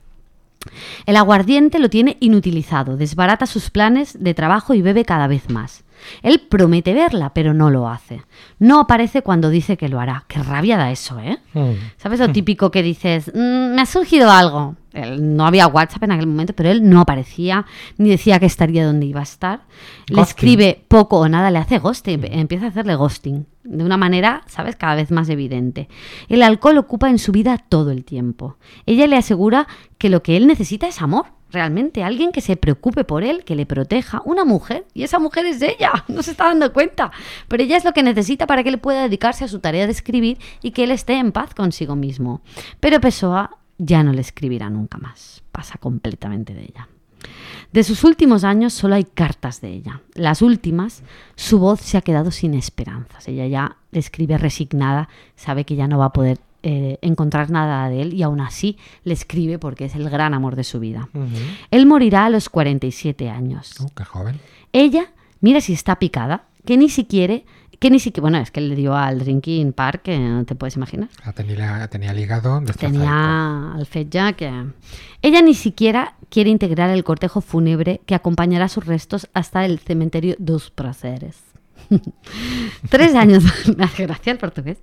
El aguardiente lo tiene inutilizado, desbarata sus planes de trabajo y bebe cada vez más. Él promete verla, pero no lo hace. No aparece cuando dice que lo hará. Qué rabia da eso, ¿eh? Mm. ¿Sabes lo típico que dices? Mm, me ha surgido algo. Él, no había WhatsApp en aquel momento, pero él no aparecía, ni decía que estaría donde iba a estar. Ghosting. Le escribe poco o nada, le hace ghosting, mm. empieza a hacerle ghosting. De una manera, ¿sabes?, cada vez más evidente. El alcohol ocupa en su vida todo el tiempo. Ella le asegura que lo que él necesita es amor. realmente, alguien que se preocupe por él, que le proteja, una mujer, y esa mujer es ella, no se está dando cuenta, pero ella es lo que necesita para que él pueda dedicarse a su tarea de escribir y que él esté en paz consigo mismo. Pero Pessoa ya no le escribirá nunca más, pasa completamente de ella. De sus últimos años solo hay cartas de ella. Las últimas, su voz se ha quedado sin esperanzas. Ella ya le escribe resignada, sabe que ya no va a poder eh, encontrar nada de él y aún así le escribe porque es el gran amor de su vida. Uh-huh. Él morirá a los cuarenta y siete años. Oh, qué joven. Ella, mira si está picada, que ni siquiera... Que ni siquiera, bueno, es que le dio al Drinking Park, que no te puedes imaginar. Ah, tenía, tenía el hígado destrozado. Tenía al Fetja que... Ella ni siquiera quiere integrar el cortejo fúnebre que acompañará sus restos hasta el cementerio dos Prazeres. Tres años... Me hace gracia el portugués.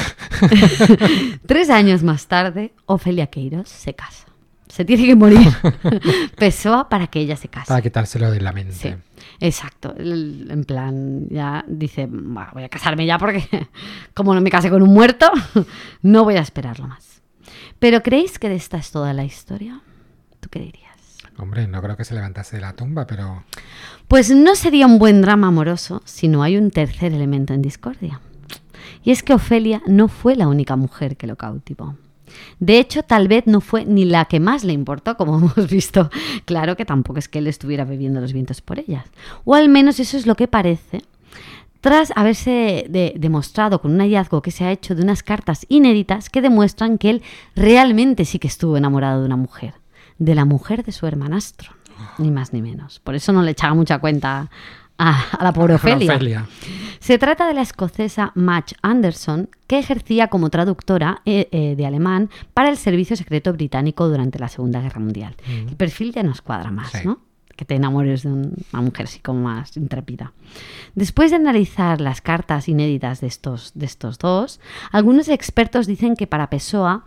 Tres años más tarde, Ofelia Queiroz se casa. Se tiene que morir Pessoa para que ella se case. Para quitárselo de la mente. Sí, exacto. El, en plan, ya dice, voy a casarme ya porque como no me casé con un muerto, no voy a esperarlo más. ¿Pero creéis que de esta es toda la historia? ¿Tú qué dirías? Hombre, no creo que se levantase de la tumba, pero... Pues no sería un buen drama amoroso si no hay un tercer elemento en discordia. Y es que Ofelia no fue la única mujer que lo cautivó. De hecho, tal vez no fue ni la que más le importó, como hemos visto. Claro que tampoco es que él estuviera bebiendo los vientos por ellas. O al menos eso es lo que parece, tras haberse de- demostrado con un hallazgo que se ha hecho de unas cartas inéditas que demuestran que él realmente sí que estuvo enamorado de una mujer. De la mujer de su hermanastro. Ni más ni menos. Por eso no le echaba mucha cuenta a, a la pobre Ofelia. Ofelia. Se trata de la escocesa Madge Anderson, que ejercía como traductora eh, eh, de alemán para el Servicio Secreto Británico durante la Segunda Guerra Mundial. Mm. El perfil ya nos cuadra más, sí. ¿No? Que te enamores de un, una mujer así como más intrépida. Después de analizar las cartas inéditas de estos, de estos dos, algunos expertos dicen que para Pessoa,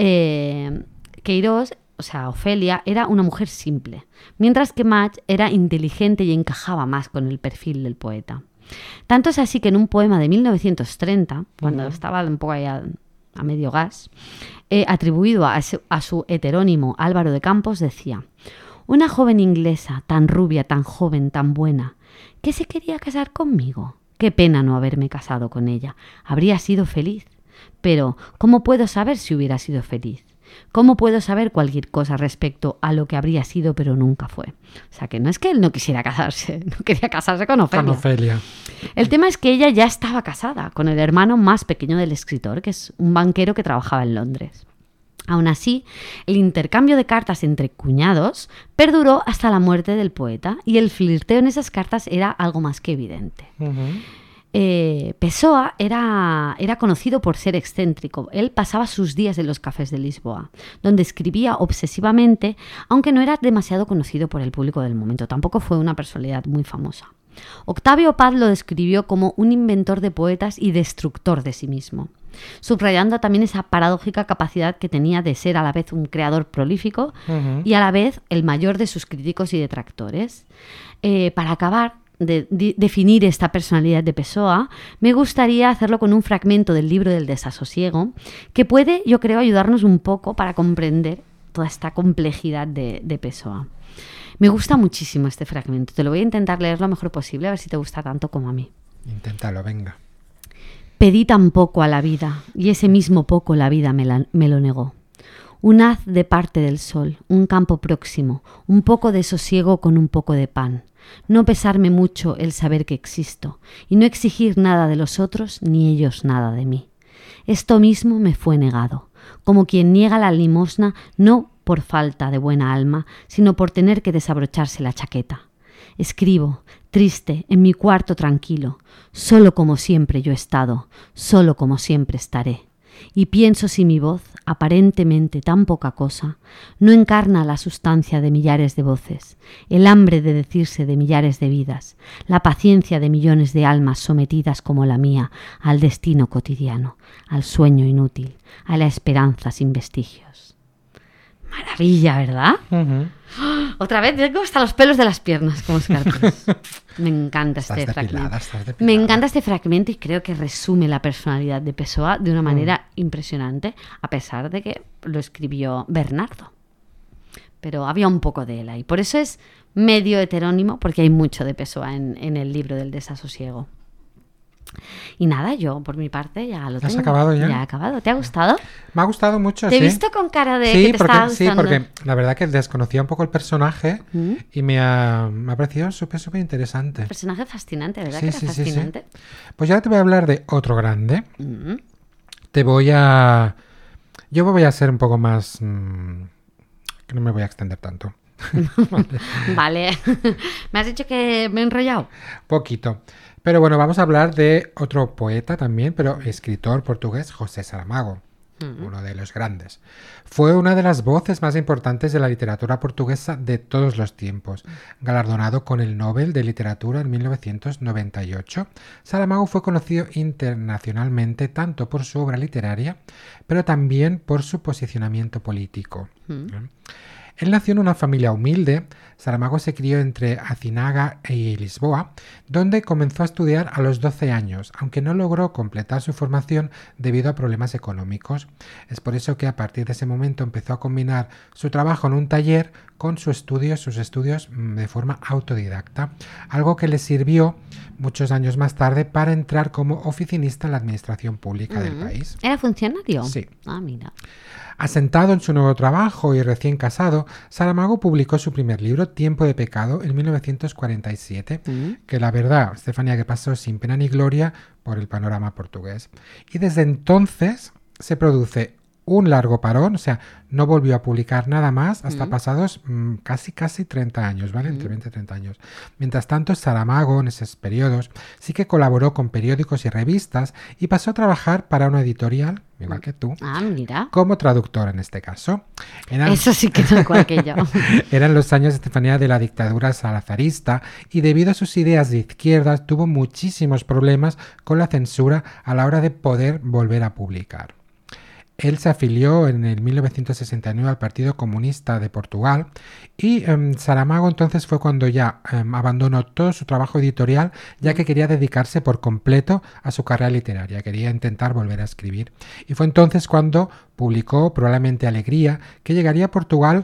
eh, Queiroz, o sea, Ofelia, era una mujer simple, mientras que Madge era inteligente y encajaba más con el perfil del poeta. Tanto es así que en un poema de mil novecientos treinta, cuando uh-huh. estaba un poco ahí a, a medio gas, eh, atribuido a, ese, a su heterónimo Álvaro de Campos, decía: una joven inglesa, tan rubia, tan joven, tan buena, ¿que se quería casar conmigo? Qué pena no haberme casado con ella. Habría sido feliz. Pero, ¿cómo puedo saber si hubiera sido feliz? ¿Cómo puedo saber cualquier cosa respecto a lo que habría sido pero nunca fue? O sea, que no es que él no quisiera casarse, no quería casarse con Ofelia. Con Ofelia. El tema es que ella ya estaba casada con el hermano más pequeño del escritor, que es un banquero que trabajaba en Londres. Aún así, el intercambio de cartas entre cuñados perduró hasta la muerte del poeta y el flirteo en esas cartas era algo más que evidente. Uh-huh. Eh, Pessoa era, era conocido por ser excéntrico. Él pasaba sus días en los cafés de Lisboa, donde escribía obsesivamente, aunque no era demasiado conocido por el público del momento. Tampoco fue una personalidad muy famosa. Octavio Paz lo describió como un inventor de poetas y destructor de sí mismo, subrayando también esa paradójica capacidad que tenía de ser a la vez un creador prolífico uh-huh. y a la vez el mayor de sus críticos y detractores. Eh, para acabar de, de definir esta personalidad de Pessoa, me gustaría hacerlo con un fragmento del libro del desasosiego, que puede, yo creo, ayudarnos un poco para comprender toda esta complejidad de, de Pessoa. Me gusta muchísimo este fragmento. Te lo voy a intentar leer lo mejor posible, a ver si te gusta tanto como a mí. Inténtalo, venga. Pedí tan poco a la vida, y ese mismo poco la vida me, la, me lo negó. Un haz de parte del sol, un campo próximo, un poco de sosiego con un poco de pan. No pesarme mucho el saber que existo, y no exigir nada de los otros, ni ellos nada de mí. Esto mismo me fue negado, como quien niega la limosna no por falta de buena alma, sino por tener que desabrocharse la chaqueta. Escribo, triste, en mi cuarto tranquilo, solo como siempre yo he estado, solo como siempre estaré. Y pienso si mi voz, aparentemente tan poca cosa, no encarna la sustancia de millares de voces, el hambre de decirse de millares de vidas, la paciencia de millones de almas sometidas como la mía al destino cotidiano, al sueño inútil, a la esperanza sin vestigios. Maravilla, ¿verdad? Uh-huh. Otra vez tengo hasta los pelos de las piernas como escarpios. Me encanta este estás depilada, fragmento. Estás depilada. Me encanta este fragmento y creo que resume la personalidad de Pessoa de una manera mm. impresionante, a pesar de que lo escribió Bernardo. pero había un poco de él ahí. Por eso es medio heterónimo, porque hay mucho de Pessoa en, en el libro del desasosiego. Y nada, yo por mi parte ya lo tengo. ¿Has acabado ya? Ya he acabado. ¿Te ha gustado? Me ha gustado mucho, Te he sí. visto con cara de sí, que te porque, estaba sí, gustando. porque la verdad que desconocía un poco el personaje ¿Mm? y me ha, me ha parecido súper, súper interesante. Personaje fascinante, ¿verdad? Sí, que era sí, sí, sí. fascinante. Pues ya te voy a hablar de otro grande. Mm. Te voy a... Yo voy a ser un poco más... mmm, que no me voy a extender tanto. Vale. ¿Me has dicho que me he enrollado? Poquito. Pero bueno, vamos a hablar de otro poeta también, pero escritor portugués, José Saramago, Mm. uno de los grandes. Fue una de las voces más importantes de la literatura portuguesa de todos los tiempos. Galardonado con el Nobel de Literatura en mil novecientos noventa y ocho, Saramago fue conocido internacionalmente tanto por su obra literaria, pero también por su posicionamiento político. Mm. Él nació en una familia humilde. Saramago se crió entre Azinaga y Lisboa, donde comenzó a estudiar a los doce años, aunque no logró completar su formación debido a problemas económicos. Es por eso que a partir de ese momento empezó a combinar su trabajo en un taller con su estudio, sus estudios de forma autodidacta, algo que le sirvió muchos años más tarde para entrar como oficinista en la administración pública Mm. del país. ¿Era funcionario? Sí. Ah, mira. Asentado en su nuevo trabajo y recién casado, Saramago publicó su primer libro, Tiempo de pecado, en mil novecientos cuarenta y siete, Mm. que la verdad, Estefanía, que pasó sin pena ni gloria por el panorama portugués. Y desde entonces se produce un largo parón, o sea, no volvió a publicar nada más hasta Mm. pasados mm, casi casi treinta años, ¿vale? Entre Mm. veinte y treinta años. Mientras tanto, Saramago, en esos periodos, sí que colaboró con periódicos y revistas y pasó a trabajar para una editorial, igual que tú, Ah, mira. como traductor en este caso. Eran, Eso sí que no es igual que yo. eran los años, Estefanía, de la dictadura salazarista y debido a sus ideas de izquierdas tuvo muchísimos problemas con la censura a la hora de poder volver a publicar. Él se afilió en el mil novecientos sesenta y nueve al Partido Comunista de Portugal y um, Saramago entonces fue cuando ya um, abandonó todo su trabajo editorial, ya que quería dedicarse por completo a su carrera literaria, quería intentar volver a escribir. Y fue entonces cuando publicó probablemente Alegría, que llegaría a Portugal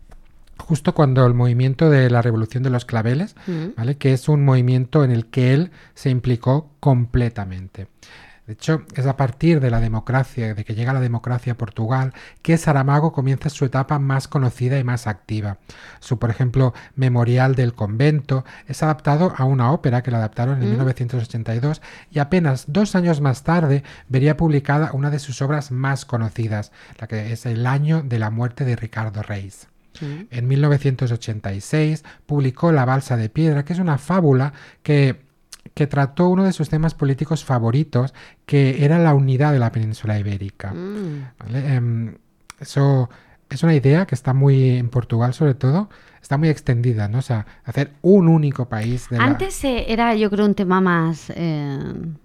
justo cuando el movimiento de la Revolución de los Claveles, Mm. ¿vale? Que es un movimiento en el que él se implicó completamente. De hecho, es a partir de la democracia, de que llega la democracia a Portugal, que Saramago comienza su etapa más conocida y más activa. Su, por ejemplo, Memorial del Convento es adaptado a una ópera que la adaptaron en Mm. mil novecientos ochenta y dos y apenas dos años más tarde vería publicada una de sus obras más conocidas, la que es El año de la muerte de Ricardo Reis. Mm. En mil novecientos ochenta y seis publicó La balsa de piedra, que es una fábula que que trató uno de sus temas políticos favoritos, que era la unidad de la península ibérica. Mm. ¿Vale? Em, eso es una idea que está muy en Portugal, sobre todo, está muy extendida, ¿no? O sea, hacer un único país de la... Antes eh, era, yo creo, un tema más eh,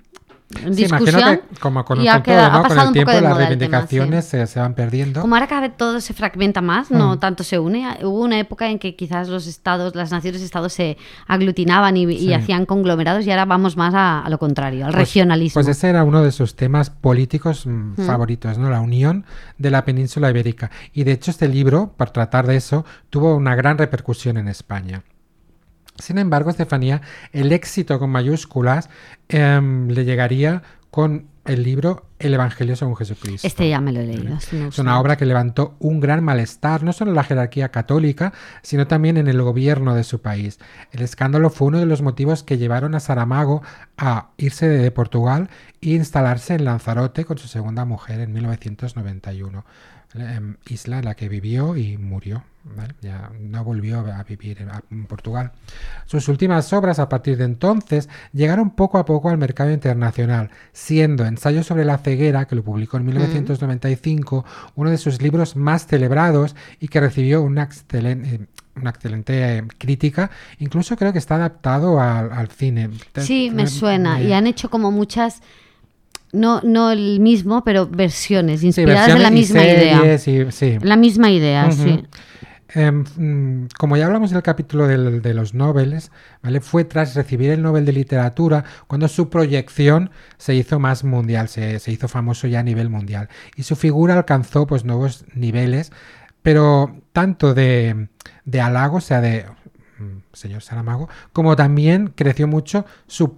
en Sí, imagino discusión. que como con, y ha con todo, quedado- ha ¿no? Con pasado el un tiempo poco de las moda el tema, reivindicaciones sí. se, se van perdiendo. Como ahora cada vez todo se fragmenta más, no Mm. tanto se une. Hubo una época en que quizás los estados, las naciones-estados se aglutinaban y, y Sí. hacían conglomerados y ahora vamos más a, a lo contrario, al Pues- regionalismo. Pues ese era uno de sus temas políticos mm, Mm. favoritos, ¿no? La unión de la península ibérica. Y de hecho este libro, para tratar de eso, tuvo una gran repercusión en España. Sin embargo, Estefanía, el éxito con mayúsculas em, le llegaría con el libro El Evangelio según Jesucristo. Este ya me lo he leído. este me Es gusta una mucho. obra que levantó un gran malestar, no solo en la jerarquía católica, sino también en el gobierno de su país. El escándalo fue uno de los motivos que llevaron a Saramago a irse de Portugal e instalarse en Lanzarote con su segunda mujer en mil novecientos noventa y uno. ¿Vale? Isla en la que vivió y murió. ¿Vale? Ya no volvió a vivir en Portugal. Sus últimas obras a partir de entonces llegaron poco a poco al mercado internacional, siendo Ensayo sobre la ceguera, que lo publicó en mil novecientos noventa y cinco, uno de sus libros más celebrados y que recibió una excelente, una excelente eh, crítica. Incluso creo que está adaptado al, al cine. Sí, me Eh, suena. eh, Y han hecho como muchas, no, no el mismo, pero versiones sí, inspiradas en la versiones y misma idea. series y- sí. La misma idea, Ujú. sí. Em, mm, como ya hablamos del capítulo del- de los Nobeles, ¿vale? Fue tras recibir el Nobel de Literatura cuando su proyección se hizo más mundial, se, se hizo famoso ya a nivel mundial. Y su figura alcanzó pues nuevos niveles pero tanto de, de halago, o sea, de señor Saramago, como también creció mucho su,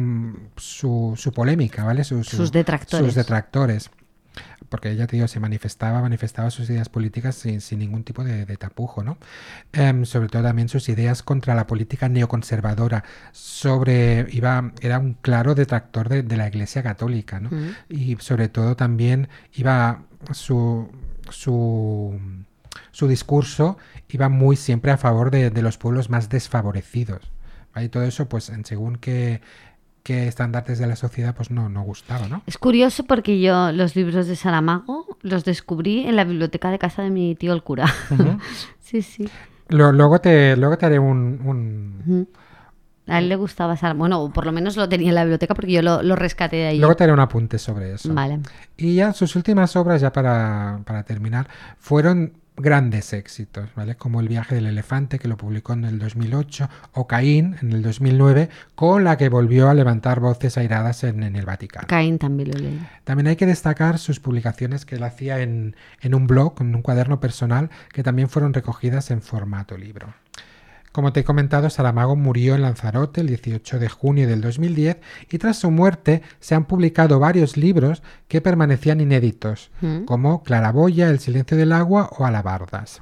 su, su polémica, ¿vale? Su, su, sus detractores. Sus detractores. Porque ella, te digo, se manifestaba, manifestaba sus ideas políticas sin, sin ningún tipo de, de tapujo, ¿no? Um, sobre todo también sus ideas contra la política neoconservadora, sobre, iba, era un claro detractor de, de la Iglesia Católica, ¿no? Mm. Y sobre todo también iba su, su, su discurso iba muy siempre a favor de, de los pueblos más desfavorecidos, ¿vale? Y todo eso, pues, en según que que estandartes de la sociedad pues no, no gustaba, ¿no? Es curioso porque yo los libros de Saramago los descubrí en la biblioteca de casa de mi tío el cura. Uh-huh. Sí, sí. Lo, luego, te, luego te haré un... un... Uh-huh. A él le gustaba Saramago. Bueno, por lo menos lo tenía en la biblioteca porque yo lo, lo rescaté de ahí. Luego te haré un apunte sobre eso. Vale. Y ya sus últimas obras, ya para, para terminar, fueron grandes éxitos, ¿vale? Como El viaje del elefante, que lo publicó en el dos mil ocho, o Caín, en el dos mil nueve, con la que volvió a levantar voces airadas en, en el Vaticano. Caín también lo leí. También hay que destacar sus publicaciones que él hacía en, en un blog, en un cuaderno personal, que también fueron recogidas en formato libro. Como te he comentado, Saramago murió en Lanzarote el dieciocho de junio del dos mil diez y tras su muerte se han publicado varios libros que permanecían inéditos, ¿Mm? como Claraboya, El silencio del agua o Alabardas.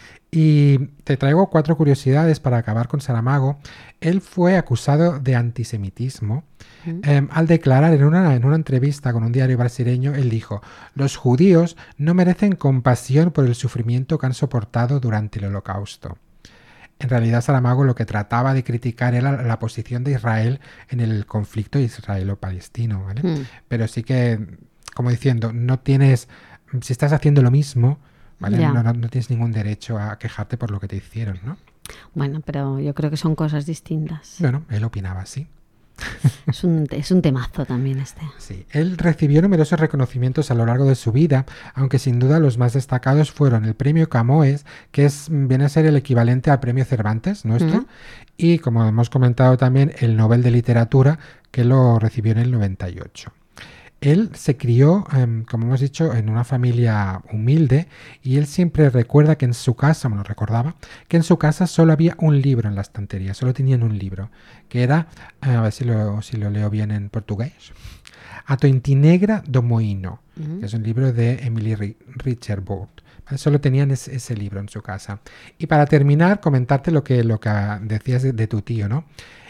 Y te traigo cuatro curiosidades para acabar con Saramago. Él fue acusado de antisemitismo. ¿Mm? Eh, al declarar en una, en una entrevista con un diario brasileño, él dijo: los judíos no merecen compasión por el sufrimiento que han soportado durante el Holocausto. En realidad, Saramago lo que trataba de criticar era la posición de Israel en el conflicto israelo-palestino, ¿vale? Mm. Pero sí que, como diciendo, no tienes, si estás haciendo lo mismo, ¿vale? No, no, no tienes ningún derecho a quejarte por lo que te hicieron, ¿no? Bueno, pero yo creo que son cosas distintas. Bueno, él opinaba así. Es un, es un temazo también este. Sí, él recibió numerosos reconocimientos a lo largo de su vida, aunque sin duda los más destacados fueron el premio Camões, que es, viene a ser el equivalente al premio Cervantes nuestro, uh-huh. y como hemos comentado también el Nobel de Literatura, que lo recibió en el noventa y ocho. Él se crió, eh, como hemos dicho, en una familia humilde y él siempre recuerda que en su casa, bueno, recordaba, que en su casa solo había un libro en la estantería, solo tenían un libro, que era, eh, a ver si lo, si lo leo bien en portugués, A Tointinegra do Moinho, uh-huh. que es un libro de Emily Richardbourg. ¿Vale? Solo tenían ese, ese libro en su casa. Y para terminar, comentarte lo que, lo que decías de, de tu tío, ¿no?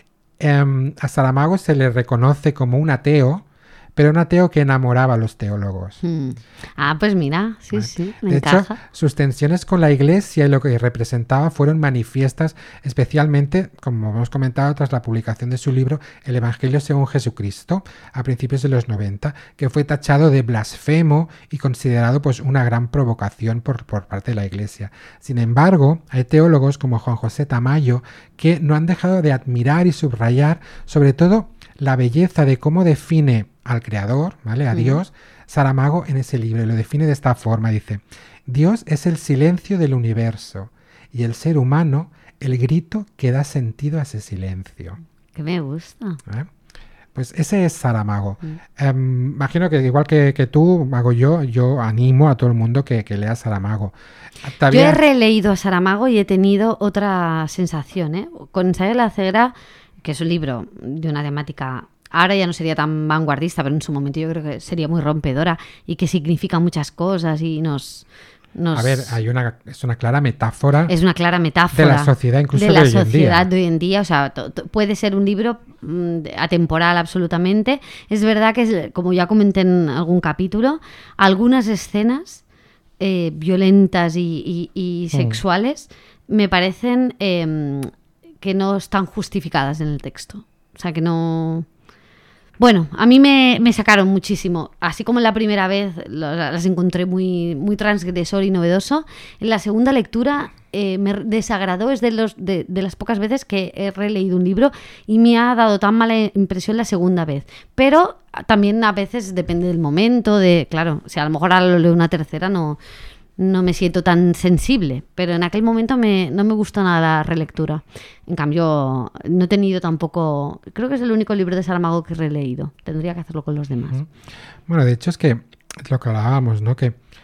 Eh, a Saramago se le reconoce como un ateo, pero un ateo que enamoraba a los teólogos. Hmm. Ah, pues mira, sí, ¿vale? sí, me De encaja. hecho, sus tensiones con la Iglesia y lo que representaba fueron manifiestas, especialmente, como hemos comentado, tras la publicación de su libro El Evangelio según Jesucristo, a principios de los noventa, que fue tachado de blasfemo y considerado pues una gran provocación por, por parte de la Iglesia. Sin embargo, hay teólogos como Juan José Tamayo que no han dejado de admirar y subrayar, sobre todo, la belleza de cómo define al creador, ¿vale? A Dios, Saramago en ese libro. Lo define de esta forma, dice: Dios es el silencio del universo y el ser humano el grito que da sentido a ese silencio. Que me gusta. ¿Eh? Pues ese es Saramago. Mm. Eh, imagino que igual que, que tú, hago yo, yo animo a todo el mundo que, que lea Saramago. Todavía... Yo he releído a Saramago y he tenido otra sensación, ¿eh? Con Ensayo de la ceguera, que es un libro de una temática, ahora ya no sería tan vanguardista, pero en su momento yo creo que sería muy rompedora y que significa muchas cosas y nos... nos... A ver, hay una, es una clara metáfora. Es una clara metáfora. De la sociedad, incluso de, de, la hoy en sociedad día. de hoy en día. O sea, to, to, puede ser un libro mm, atemporal absolutamente. Es verdad que, como ya comenté en algún capítulo, algunas escenas eh, violentas y, y, y sexuales mm. me parecen... Eh, que no están justificadas en el texto. O sea, que no... Bueno, a mí me, me sacaron muchísimo. Así como en la primera vez las encontré muy, muy transgresor y novedoso, en la segunda lectura eh, me desagradó. Es de, los, de, de las pocas veces que he releído un libro y me ha dado tan mala impresión la segunda vez. Pero también a veces depende del momento, de... Claro, si a lo mejor ahora lo leo una tercera, no... no me siento tan sensible, pero en aquel momento me, no me gustó nada la relectura. En cambio, no he tenido tampoco... Creo que es el único libro de Saramago que he releído. Tendría que hacerlo con los demás. Bueno, de hecho es que es lo que hablábamos, ¿no? Que,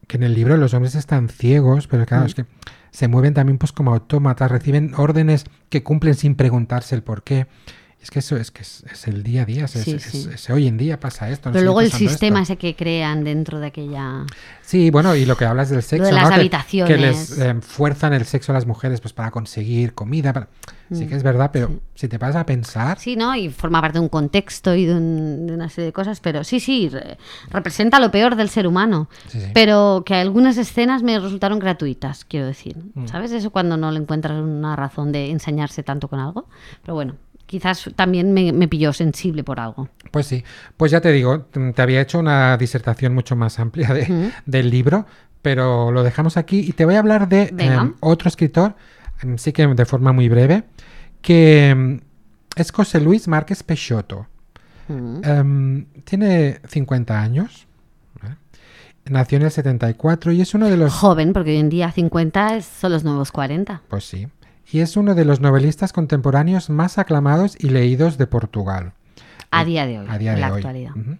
que en el libro los hombres están ciegos, pero claro, Mm. es que se mueven también pues como autómatas, reciben órdenes que cumplen sin preguntarse el por qué. Es que eso es que es, es el día a día, es, Sí, es- sí. es- es- hoy en día pasa esto. no Pero sigue luego el pasando sistema esto. ese que crean dentro de aquella... Sí, bueno, y lo que hablas del sexo, de las ¿no? Que- habitaciones. Que, les eh, fuerzan el sexo a las mujeres pues para conseguir comida. para- Sí Mm, que es verdad, pero sí. si te vas a pensar, Sí, ¿no? Y forma parte de un contexto y de, un- de una serie de cosas, pero sí, sí, re- representa lo peor del ser humano. Sí, sí. Pero que algunas escenas me resultaron gratuitas, quiero decir. Mm. ¿Sabes? Eso cuando no le encuentras una razón de ensañarse tanto con algo. Pero bueno, quizás también me, me pilló sensible por algo. pues sí. Pues ya te digo, mm, te había hecho una disertación mucho más amplia de- Ujú. del libro, pero lo dejamos aquí y te voy a hablar de Venga. em, otro escritor, em, sí que de forma muy breve, que em, es José Luis Márquez Peixoto. Mm. Em, tiene cincuenta años, ¿vale? Nació en el setenta y cuatro y es uno de los... Joven, porque hoy en día cincuenta es- son los nuevos cuarenta. Pues sí. Y es uno de los novelistas contemporáneos más aclamados y leídos de Portugal. A día de hoy, A día en de la hoy. actualidad. Ujú.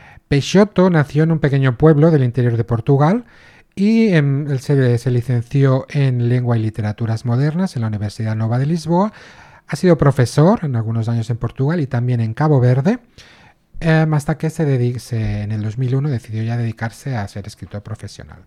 Peixoto nació en un pequeño pueblo del interior de Portugal y em, él se, se licenció en Lengua y Literaturas Modernas en la Universidad Nova de Lisboa. Ha sido profesor en algunos años en Portugal y también en Cabo Verde, em, hasta que se dedi- se- en el dos mil uno decidió ya dedicarse a ser escritor profesional.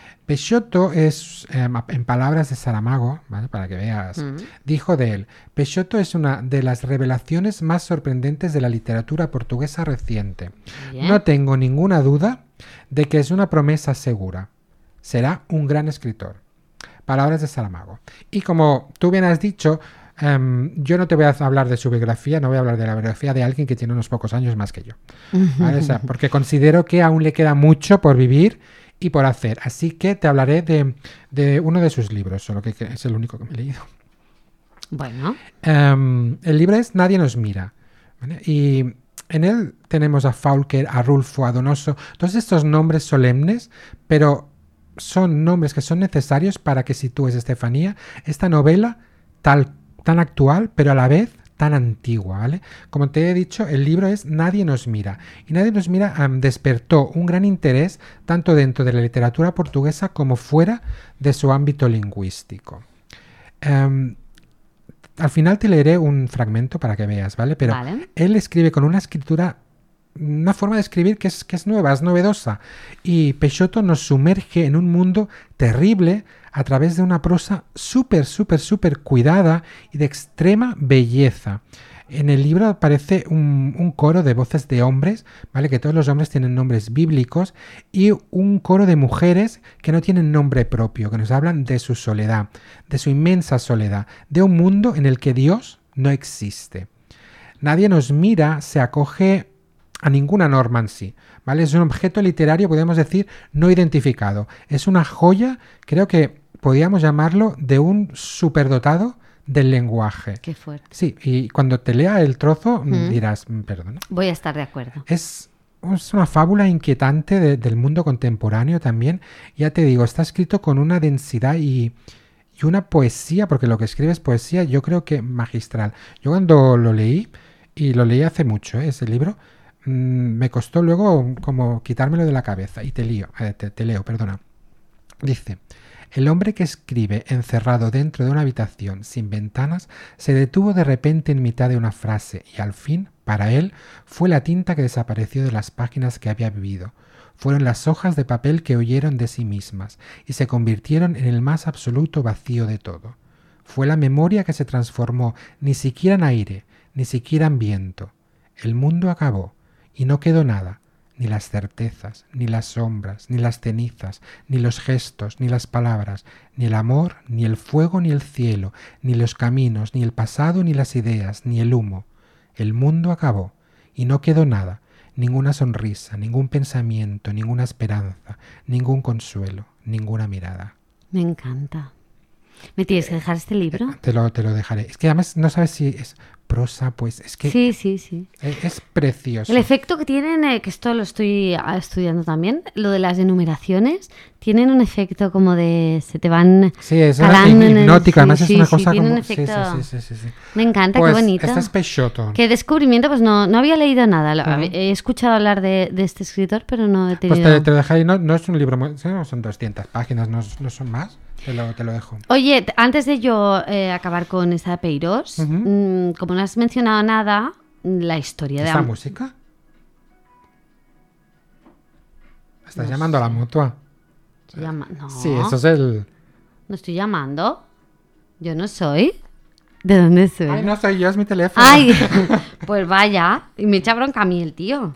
Peixoto es, em, en palabras de Saramago, ¿vale? Para que veas, Mm. dijo de él: Peixoto es una de las revelaciones más sorprendentes de la literatura portuguesa reciente. Bien. No tengo ninguna duda de que es una promesa segura. Será un gran escritor. Palabras de Saramago. Y como tú bien has dicho, em, yo no te voy a hablar de su biografía, no voy a hablar de la biografía de alguien que tiene unos pocos años más que yo. ¿Vale? O sea, porque considero que aún le queda mucho por vivir y por hacer. Así que te hablaré de, de uno de sus libros, solo que, que es el único que me he leído. Bueno, Em, el libro es Nadie nos mira, ¿vale? Y en él tenemos a Faulker, a Rulfo, a Donoso, todos estos nombres solemnes, pero son nombres que son necesarios para que sitúes, Estefanía, esta novela tal, tan actual, pero a la vez tan antigua, ¿vale? Como te he dicho, el libro es Nadie nos mira. Y Nadie nos mira em, despertó un gran interés tanto dentro de la literatura portuguesa como fuera de su ámbito lingüístico. Em, al final te leeré un fragmento para que veas, ¿vale? Pero vale. él escribe con una escritura, una forma de escribir que es, que es nueva, es novedosa. Y Peixoto nos sumerge en un mundo terrible a través de una prosa súper, súper, súper cuidada y de extrema belleza. En el libro aparece un, un coro de voces de hombres, ¿vale? Que todos los hombres tienen nombres bíblicos, y un coro de mujeres que no tienen nombre propio, que nos hablan de su soledad, de su inmensa soledad, de un mundo en el que Dios no existe. Nadie nos mira, se acoge a ninguna norma en sí, ¿vale? Es un objeto literario, podemos decir, no identificado. Es una joya, creo que podríamos llamarlo, de un superdotado del lenguaje. Qué fuerte. Sí, y cuando te lea el trozo Mm. dirás, "Mm, perdona". Voy a estar de acuerdo. Es, es una fábula inquietante de- del mundo contemporáneo también. Ya te digo, está escrito con una densidad y, y una poesía, porque lo que escribe es poesía, yo creo que magistral. Yo cuando lo leí, y lo leí hace mucho, ¿eh? Ese libro, mm, me costó luego como quitármelo de la cabeza. Y te, lío, eh, te, te leo, perdona. Dice: el hombre que escribe encerrado dentro de una habitación sin ventanas se detuvo de repente en mitad de una frase y al fin, para él, fue la tinta que desapareció de las páginas que había vivido. Fueron las hojas de papel que huyeron de sí mismas y se convirtieron en el más absoluto vacío de todo. Fue la memoria que se transformó ni siquiera en aire, ni siquiera en viento. El mundo acabó y no quedó nada. Ni las certezas, ni las sombras, ni las cenizas, ni los gestos, ni las palabras, ni el amor, ni el fuego, ni el cielo, ni los caminos, ni el pasado, ni las ideas, ni el humo. El mundo acabó, y no quedó nada, ninguna sonrisa, ningún pensamiento, ninguna esperanza, ningún consuelo, ninguna mirada. Me encanta. ¿Me tienes que dejar este libro? Te lo, te lo dejaré. Es que además no sabes si es prosa, pues es que Sí, sí, sí. es, es precioso. El efecto que tienen, eh, que esto lo estoy ah, estudiando también, lo de las enumeraciones, tienen un efecto como de se te van Sí, es una calando en el- hipnótica, además sí, es una sí, cosa sí, tiene como... un sí, efecto- sí, sí, sí, sí, sí. Me encanta, Pues, qué bonito. Este es Peixoto. Qué descubrimiento, pues no, no había leído nada. Lo- Ujú. He escuchado hablar de, de este escritor, pero no he tenido... Pues te, te lo dejaré, no, no es un libro, muy, sí, son doscientas páginas, no, no son más, te lo, te lo dejo. Oye, t- antes de yo eh, acabar con esta de Peirós, Ujú. mm, como no has mencionado nada, la historia de... ¿Esta am- música? ¿Estás No llamando a la sé. mutua? se llama- No, Sí, eso es el... no estoy llamando. Yo no soy. ¿De dónde soy? Ay, no soy yo, es mi teléfono. Ay, pues vaya, y me echa bronca a mí el tío.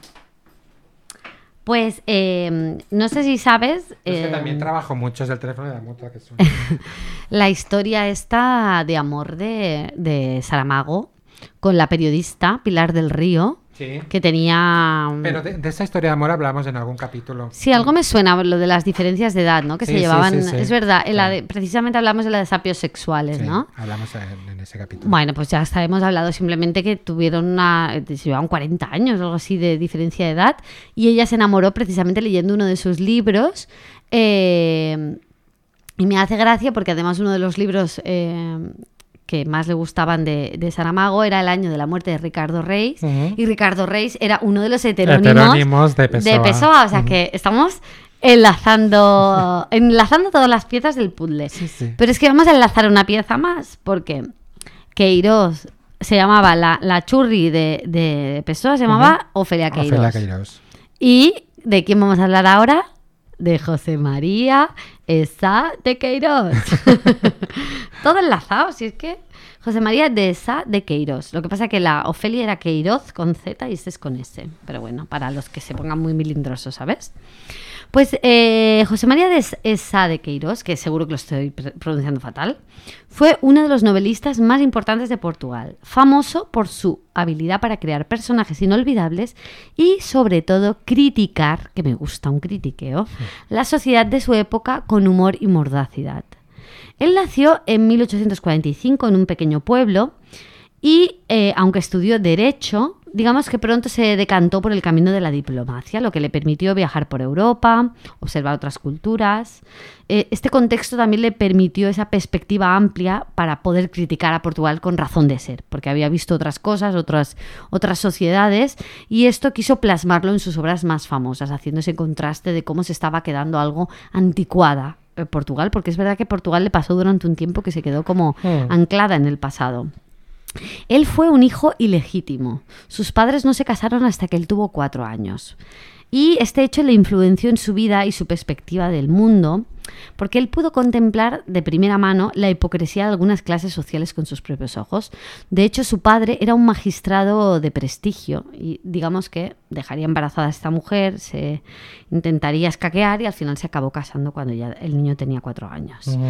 Pues eh, no sé si sabes Es que eh, también trabajo mucho, es el teléfono de la mutua que suena. la historia esta de amor de, de Saramago con la periodista Pilar del Río, Sí. que tenía... Pero de, de esa historia de amor hablamos en algún capítulo. Sí, algo me suena lo de las diferencias de edad, ¿no? Que Sí, se sí, llevaban... sí, sí. Es verdad, en la Sí. de- precisamente hablamos de la de sapios sexuales, Sí, ¿no? hablamos en, en ese capítulo. Bueno, pues ya está, hemos hablado simplemente que tuvieron una, se llevaban cuarenta años o algo así de diferencia de edad y ella se enamoró precisamente leyendo uno de sus libros eh, y me hace gracia porque además uno de los libros eh, que más le gustaban de, de Saramago era El año de la muerte de Ricardo Reis Ujú. y Ricardo Reis era uno de los heterónimos, Heterónimos de Pessoa. de Pessoa, o sea Ujú. que estamos enlazando, enlazando todas las piezas del puzzle. Sí, sí. Pero es que vamos a enlazar una pieza más, porque Queirós se llamaba la, la churri de, de Pessoa, se llamaba Ofelia Queirós. Ofelia Queirós. ¿Y de quién vamos a hablar ahora? De José María Sá de Queirós. Todo enlazado, si es que José María de Sá de Queirós. Lo que pasa es que la Ofelia era Queiroz con Z y este es con S. Pero bueno, para los que se pongan muy milindrosos, ¿sabes? Pues eh, José María de Sá de Queirós, que seguro que lo estoy pr- pronunciando fatal, fue uno de los novelistas más importantes de Portugal, famoso por su habilidad para crear personajes inolvidables y sobre todo criticar, que me gusta un critiqueo, la sociedad de su época con humor y mordacidad. Él nació en mil ochocientos cuarenta y cinco en un pequeño pueblo y, eh, aunque estudió Derecho, digamos que pronto se decantó por el camino de la diplomacia, lo que le permitió viajar por Europa, observar otras culturas. Eh, este contexto también le permitió esa perspectiva amplia para poder criticar a Portugal con razón de ser, porque había visto otras cosas, otras, otras sociedades, y esto quiso plasmarlo en sus obras más famosas, haciendo ese contraste de cómo se estaba quedando algo anticuada eh, Portugal, porque es verdad que Portugal le pasó durante un tiempo que se quedó como Hmm. anclada en el pasado. Él fue un hijo ilegítimo. Sus padres no se casaron hasta que él tuvo cuatro años. Y este hecho le influenció en su vida y su perspectiva del mundo, porque él pudo contemplar de primera mano la hipocresía de algunas clases sociales con sus propios ojos. De hecho, su padre era un magistrado de prestigio y digamos que dejaría embarazada a esta mujer, se intentaría escaquear y al final se acabó casando cuando ya el niño tenía cuatro años. Ujú.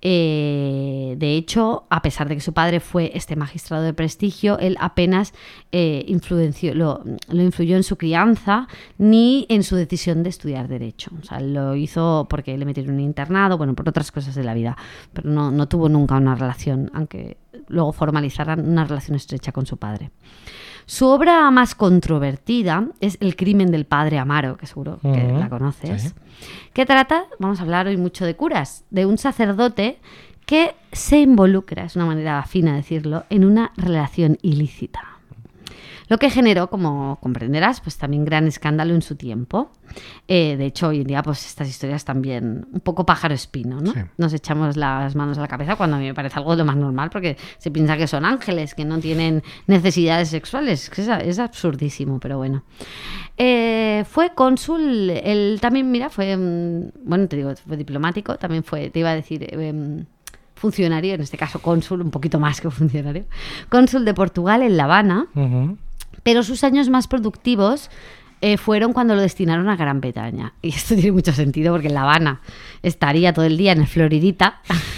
Eh, de hecho, a pesar de que su padre fue este magistrado de prestigio, él apenas eh, influenció, lo, lo influyó en su crianza ni en su decisión de estudiar Derecho. O sea, lo hizo porque le metieron en un internado, bueno, por otras cosas de la vida, pero no, no tuvo nunca una relación, aunque luego formalizaran una relación estrecha con su padre. Su obra más controvertida es El crimen del padre Amaro, que seguro que Ujú, la conoces, sí. que trata, vamos a hablar hoy mucho de curas, de un sacerdote que se involucra, es una manera fina de decirlo, en una relación ilícita. Lo que generó, como comprenderás, pues también gran escándalo en su tiempo. Eh, de hecho, hoy en día, pues estas historias también un poco pájaro espino, ¿no? Sí. Nos echamos las manos a la cabeza cuando a mí me parece algo de lo más normal, porque se piensa que son ángeles, que no tienen necesidades sexuales. Es, es absurdísimo, pero bueno. Eh, fue cónsul, él también, mira, fue, mm, bueno, te digo, fue diplomático, también fue, te iba a decir... Eh, funcionario, en este caso cónsul, un poquito más que funcionario, cónsul de Portugal en La Habana, Ujú. pero sus años más productivos eh, fueron cuando lo destinaron a Gran Bretaña. Y esto tiene mucho sentido porque en La Habana estaría todo el día en el Floridita,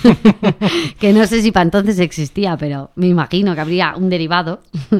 que no sé si para entonces existía, pero me imagino que habría un derivado.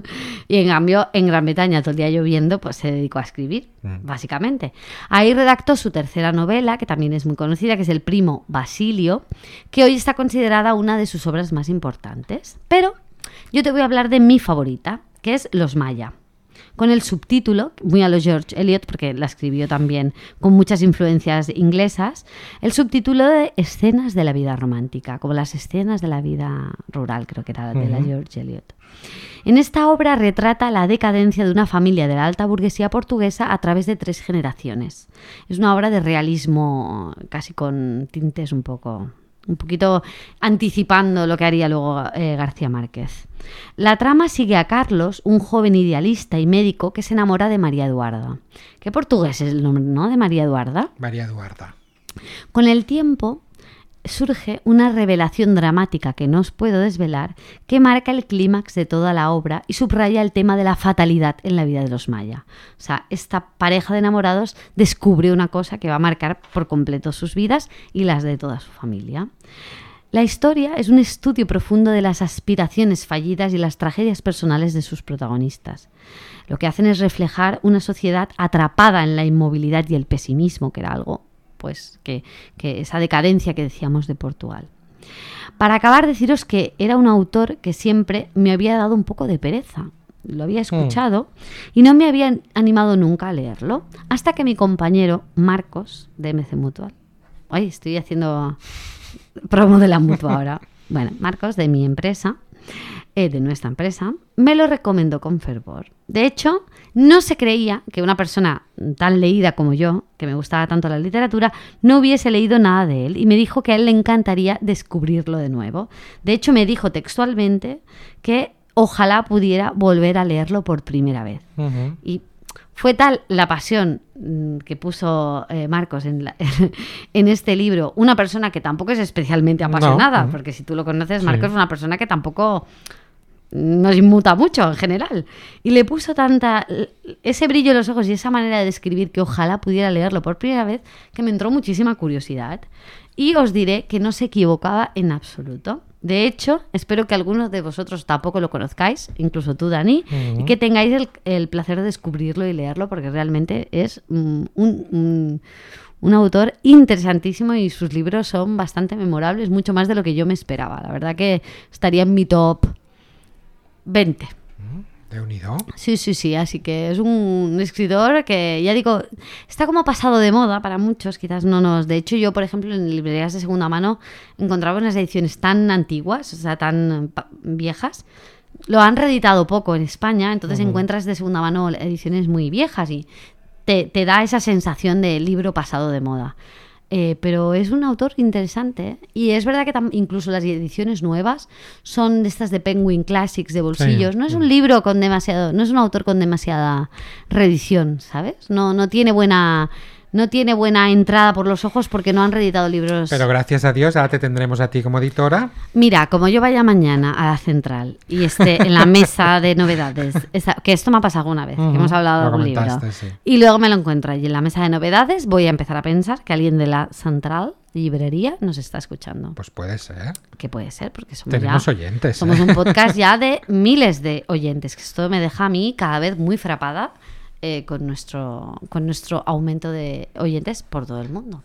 Y en cambio, en Gran Bretaña, todo el día lloviendo, pues se dedicó a escribir, mm. básicamente. Ahí redactó su tercera novela, que también es muy conocida, que es El primo Basilio, que hoy está considerada una de sus obras más importantes. Pero yo te voy a hablar de mi favorita, que es Los Maya, con el subtítulo, muy a lo George Eliot, porque la escribió también con muchas influencias inglesas, el subtítulo de Escenas de la vida romántica, como las escenas de la vida rural, creo que era de la George Eliot. En esta obra retrata la decadencia de una familia de la alta burguesía portuguesa a través de tres generaciones. Es una obra de realismo, casi con tintes un poco... un poquito anticipando lo que haría luego eh, García Márquez. La trama sigue a Carlos, un joven idealista y médico que se enamora de María Eduarda. Qué portugués es el nombre, ¿no?, de María Eduarda. María Eduarda. Con el tiempo surge una revelación dramática que no os puedo desvelar, que marca el clímax de toda la obra y subraya el tema de la fatalidad en la vida de los Maya. O sea, esta pareja de enamorados descubre una cosa que va a marcar por completo sus vidas y las de toda su familia. La historia es un estudio profundo de las aspiraciones fallidas y las tragedias personales de sus protagonistas. Lo que hacen es reflejar una sociedad atrapada en la inmovilidad y el pesimismo, que era algo pues que, que esa decadencia que decíamos de Portugal. Para acabar, deciros que era un autor que siempre me había dado un poco de pereza. Lo había escuchado mm. y no me había animado nunca a leerlo, hasta que mi compañero Marcos, de M C Mutual, ay, estoy haciendo promo de la Mutua ahora, bueno, Marcos, de mi empresa, eh, de nuestra empresa, me lo recomendó con fervor. De hecho, no se creía que una persona tan leída como yo, que me gustaba tanto la literatura, no hubiese leído nada de él, y me dijo que a él le encantaría descubrirlo de nuevo. De hecho, me dijo textualmente que ojalá pudiera volver a leerlo por primera vez. Uh-huh. Y fue tal la pasión que puso eh, Marcos en, la, en este libro, una persona que tampoco es especialmente apasionada, no. porque si tú lo conoces, Marcos sí. es una persona que tampoco nos inmuta mucho en general, y le puso tanta ese brillo en los ojos y esa manera de describir que ojalá pudiera leerlo por primera vez, que me entró muchísima curiosidad, y os diré que no se equivocaba en absoluto. De hecho, espero que algunos de vosotros tampoco lo conozcáis, incluso tú, Dani, uh-huh. y que tengáis el, el placer de descubrirlo y leerlo, porque realmente es un, un, un autor interesantísimo y sus libros son bastante memorables, mucho más de lo que yo me esperaba. La verdad que estaría en mi top veinte. ¿De unido? Sí, sí, sí. Así que es un escritor que, ya digo, está como pasado de moda para muchos, quizás no nos... De hecho, yo, por ejemplo, en librerías de segunda mano encontraba unas ediciones tan antiguas, o sea, tan pa- viejas. Lo han reeditado poco en España, entonces uh-huh. encuentras de segunda mano ediciones muy viejas y te, te da esa sensación de libro pasado de moda. Eh, pero es un autor interesante, ¿eh? Y es verdad que tam- incluso las ediciones nuevas son de estas de Penguin Classics de bolsillos. Sí, no es sí. un libro con demasiado, no es un autor con demasiada reedición, ¿sabes? No, no tiene buena, no tiene buena entrada por los ojos porque no han reeditado libros. Pero gracias a Dios ahora te tendremos a ti como editora. Mira, como yo vaya mañana a la central y esté en la mesa de novedades, esa, que esto me ha pasado alguna vez, uh-huh. que hemos hablado de algún libro, sí. y luego me lo encuentro allí en la mesa de novedades, voy a empezar a pensar que alguien de la central librería nos está escuchando. Pues puede ser. Que puede ser, porque somos Tenemos ya, oyentes. Somos ¿eh? un podcast ya de miles de oyentes, que esto me deja a mí cada vez muy frapada eh, con nuestro con nuestro aumento de oyentes por todo el mundo.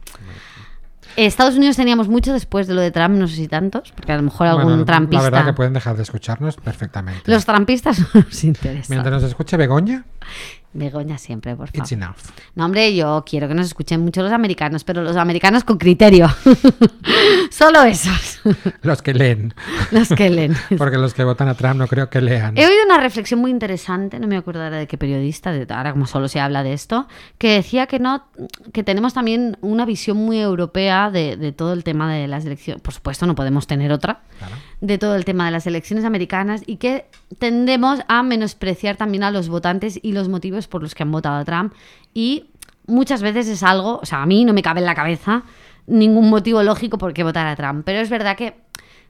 Estados Unidos teníamos mucho después de lo de Trump, no sé si tantos, porque a lo mejor algún bueno, trampista... La verdad que pueden dejar de escucharnos perfectamente. Los trampistas no nos interesan. Mientras nos escuche Begoña... Begoña siempre, por favor. It's enough. No, hombre, yo quiero que nos escuchen mucho los americanos, pero los americanos con criterio. Solo esos. Los que leen. Los que leen. Porque los que votan a Trump no creo que lean. He oído una reflexión muy interesante, no me acuerdo ahora de qué periodista, de, ahora como solo se habla de esto, que decía que no, que tenemos también una visión muy europea de, de todo el tema de las elecciones. Por supuesto, no podemos tener otra. Claro. De todo el tema de las elecciones americanas, y que tendemos a menospreciar también a los votantes y los motivos por los que han votado a Trump, y muchas veces es algo, o sea, a mí no me cabe en la cabeza ningún motivo lógico por qué votar a Trump, pero es verdad que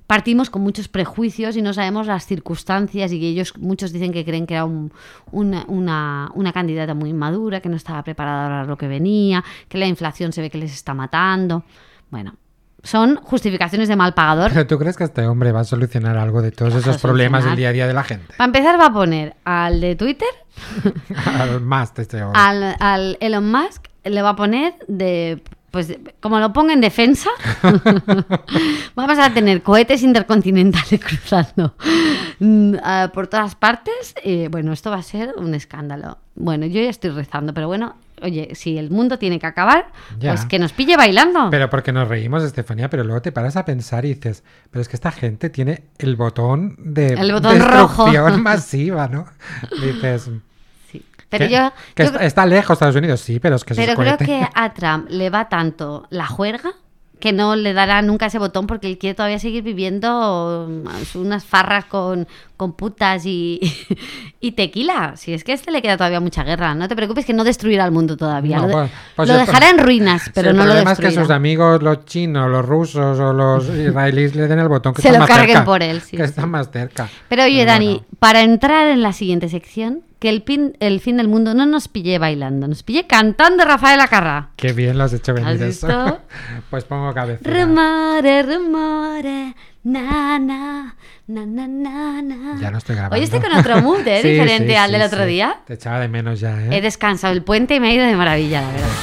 partimos con muchos prejuicios y no sabemos las circunstancias y que ellos, muchos dicen que creen que era un, una, una, una candidata muy inmadura, que no estaba preparada para lo que venía, que la inflación se ve que les está matando. Bueno, son justificaciones de mal pagador. ¿Pero tú crees que este hombre va a solucionar algo de todos ¿Qué va a esos problemas del solucionar? día a día de la gente? Para empezar va a poner al de Twitter, Al más de este hombre. al, al Elon Musk, le va a poner de... Pues como lo ponga en defensa, vamos a tener cohetes intercontinentales cruzando mm, uh, por todas partes. Y bueno, esto va a ser un escándalo. Bueno, yo ya estoy rezando, pero bueno, oye, si el mundo tiene que acabar, Ya. pues que nos pille bailando. Pero porque nos reímos, Estefanía, pero luego te paras a pensar y dices, pero es que esta gente tiene el botón de El botón destrucción rojo. masiva, ¿no? Dices, Sí. Pero que, yo, que yo está, está lejos Estados Unidos, sí, pero es que Pero esos creo cohetes- que a Trump le va tanto la juerga que no le dará nunca ese botón porque él quiere todavía seguir viviendo um, unas farras con, con putas y, y tequila. Si es que a este le queda todavía mucha guerra. No te preocupes que no destruirá el mundo todavía. No, lo de- pues- pues lo el- dejará en ruinas, pero Sí, no el lo problema es que destruirá. sus amigos, los chinos, los rusos o los israelíes le den el botón que Se está lo más carguen cerca, por él, sí, que sí. está más cerca. Pero oye, Pero Dani, bueno. para entrar en la siguiente sección, que el, pin- el fin del mundo no nos pille bailando, nos pille cantando Rafael Acarrá. Qué bien lo has hecho venir ¿Has eso. visto? Pues pongo cabecera. Rumore, rumore, na, na, na, na, na, na. Ya no estoy grabando. Hoy estoy con otro mood, ¿eh? Sí, Diferente sí, al sí, del otro sí. día. Te echaba de menos ya, ¿eh? He descansado el puente y me ha ido de maravilla, la verdad.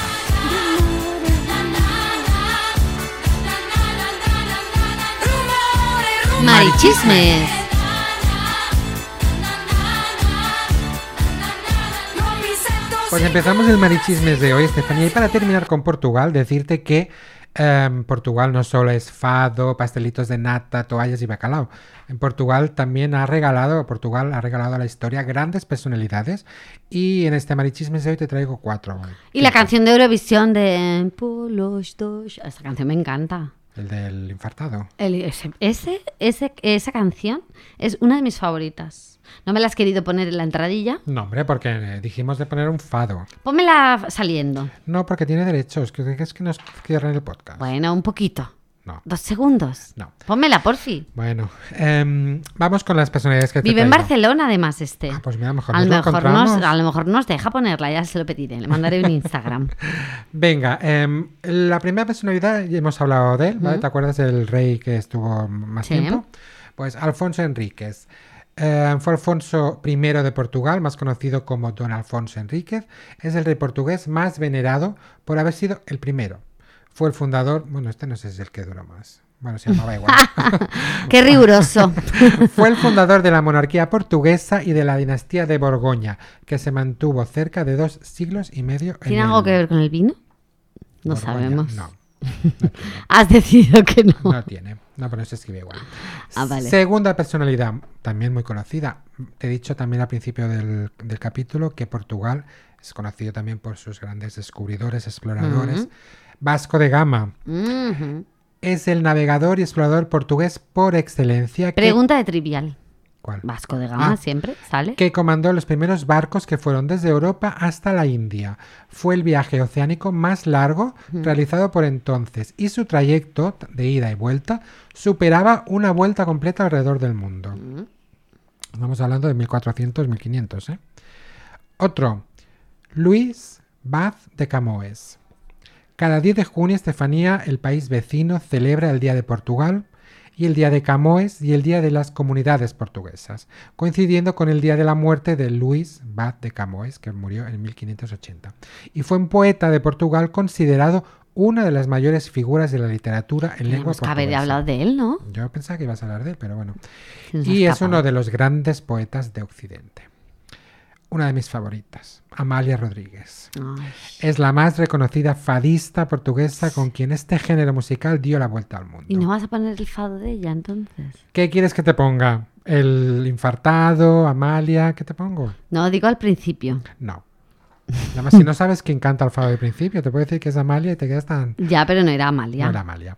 Marichismes. Pues empezamos el marichismes de hoy, Estefanía. Y para terminar con Portugal, decirte que em, Portugal no solo es fado, pastelitos de nata, toallas y bacalao. En Portugal también ha regalado, Portugal ha regalado a la historia grandes personalidades. Y en este marichismes de hoy te traigo cuatro. Y la canción de Eurovisión de Polos dos. Esta canción me encanta. El del infartado. El- ese, ese, ese- esa canción es una de mis favoritas. No me la has querido poner en la entradilla. No, hombre, porque eh, dijimos de poner un fado. Pónmela saliendo. No, porque tiene derechos. ¿Qué es que nos cierran el podcast? Bueno, un poquito. No, Dos segundos. no. Pónmela, porfi. Bueno, em, vamos con las personalidades que te Vive en traigo. Barcelona, además, este. Ah, pues mira, a lo mejor a, nos lo lo mejor encontramos. nos, a lo mejor nos deja ponerla, ya se lo pediré. Le mandaré un Instagram. Venga, em, la primera personalidad, ya hemos hablado de él, ¿vale? Ujú. ¿Te acuerdas del rey que estuvo más Sí. tiempo? Pues Alfonso Enríquez. Eh, fue Alfonso primero de Portugal, más conocido como Don Alfonso Enríquez. Es el rey portugués más venerado por haber sido el primero. Fue el fundador, bueno, este no sé si es el que duró más. Bueno, se llamaba igual. Qué riguroso. Fue el fundador de la monarquía portuguesa y de la dinastía de Borgoña, que se mantuvo cerca de dos siglos y medio en ¿Tiene el- algo que ver con el vino? No Borgoña. sabemos. No, Has decidido que no. no tiene. No, pero no se escribe igual. Ah, vale. Segunda personalidad, también muy conocida. Te he dicho también al principio del, del capítulo que Portugal es conocido también por sus grandes descubridores, exploradores. Ujú. Vasco de Gama Ujú. es el navegador y explorador portugués por excelencia. que- Pregunta de trivial. ¿Cuál? Vasco de Gama Ah. siempre sale. Que comandó los primeros barcos que fueron desde Europa hasta la India. Fue el viaje oceánico más largo realizado por entonces y su trayecto de ida y vuelta superaba una vuelta completa alrededor del mundo. Mm. Estamos hablando de mil cuatrocientos, mil quinientos, ¿eh? Otro, Luis Vaz de Camões. Cada diez de junio, Estefanía, el país vecino, celebra el Día de Portugal y el Día de Camões y el Día de las Comunidades Portuguesas, coincidiendo con el día de la muerte de Luis Vaz de Camões, que murió en mil quinientos ochenta. Y fue un poeta de Portugal considerado una de las mayores figuras de la literatura en lengua Tenemos que haber portuguesa. hablado de él, ¿no? Yo pensaba que ibas a hablar de él, pero bueno. Se nos ha Y es escapado. uno de los grandes poetas de Occidente. Una de mis favoritas, Amália Rodríguez. Ay. Es la más reconocida fadista portuguesa con quien este género musical dio la vuelta al mundo. ¿Y no vas a poner el fado de ella entonces? ¿Qué quieres que te ponga? ¿El infartado, Amalia? ¿Qué te pongo? No, digo al principio. No. Además, si no sabes quién canta al fado de principio, te puedo decir que es Amalia y te quedas tan... Ya, pero no era Amalia. No era Amalia.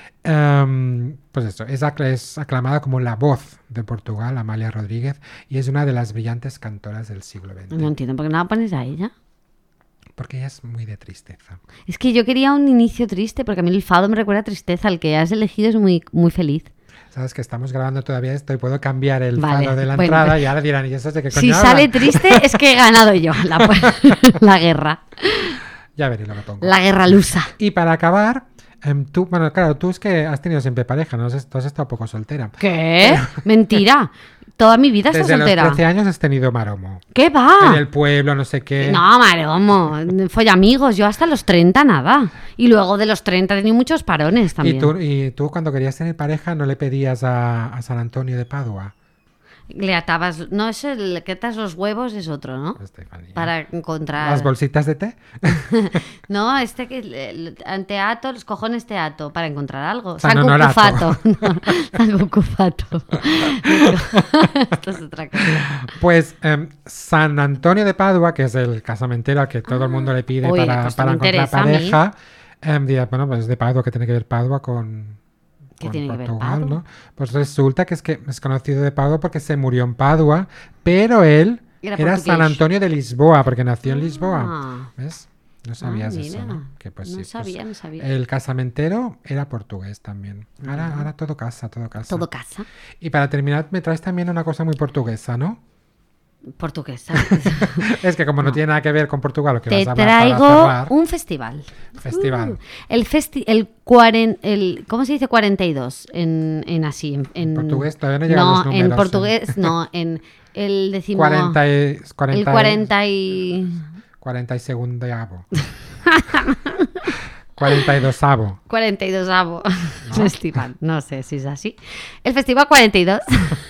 Em, pues eso, es, acla- es aclamada como la voz de Portugal, Amália Rodríguez, y es una de las brillantes cantoras del siglo veinte. No entiendo por qué no la pones a ella. Porque ella es muy de tristeza. Es que yo quería un inicio triste, porque a mí el fado me recuerda a tristeza. El que has elegido es muy, muy feliz. Sabes que estamos grabando todavía esto y puedo cambiar el Vale, fado de la bueno, entrada pues, y ahora dirán, ¿y eso de qué coño Si hablan? sale triste es que he ganado yo la, la guerra. Ya veré lo que pongo. La guerra lusa. Y para acabar, em, tú, bueno, claro, tú es que has tenido siempre pareja, ¿no? Has- Tú has estado poco soltera. ¿Qué? Mentira. Toda mi vida está Desde soltera. los trece años has tenido maromo. ¿Qué va? En el pueblo, no sé qué. No, maromo. Fue amigos. Yo hasta los treinta nada. Y luego de los treinta he tenido muchos parones también. ¿Y tú, y tú cuando querías tener pareja no le pedías a, a San Antonio de Padua? Le atabas. No, es el que atas los huevos, es otro, ¿no? Estefanía. Para encontrar. ¿Las bolsitas de té? No, este que el- el teato, los cojones teato, para encontrar algo. San San Honorato. Cucufato. No, San Cucufato. Esto es otra cosa. Pues em, San Antonio de Padua, que es el casamentero al que todo el mundo le pide Oye, para, pues para me encontrar interesa a mí. pareja, em, dirá, bueno, pues de Padua, que tiene que ver Padua con, ¿Qué con tiene que ver Portugal, Padua? ¿no? Pues resulta que es que es conocido de Padua porque se murió en Padua, pero él Era era, San portugués. Antonio de Lisboa, porque nació en Lisboa. Ah. ¿Ves? No sabías Ah, eso, mira. ¿no? Que pues No sí, pues, sabía, no sabía. el casamentero era portugués también. Ahora, ahora todo casa, todo casa. Todo casa. Y para terminar, me traes también una cosa muy portuguesa, ¿no? Portuguesa. Es que como no, tiene nada que ver con Portugal, lo que Te vas a hablar para traigo cerrar, un festival. festival. Uh, el festi el, cuaren el ¿cómo se dice cuarenta y dos en, en así en, en portugués todavía no llegan los No, números, en ¿eh? portugués no, en el decimo cuarenta y, cuarenta, el cuarenta y cuarenta y segundoavo. cuarenta y dosavo. cuarenta y dosavo festival, no sé si es así. El festival cuarenta y dos.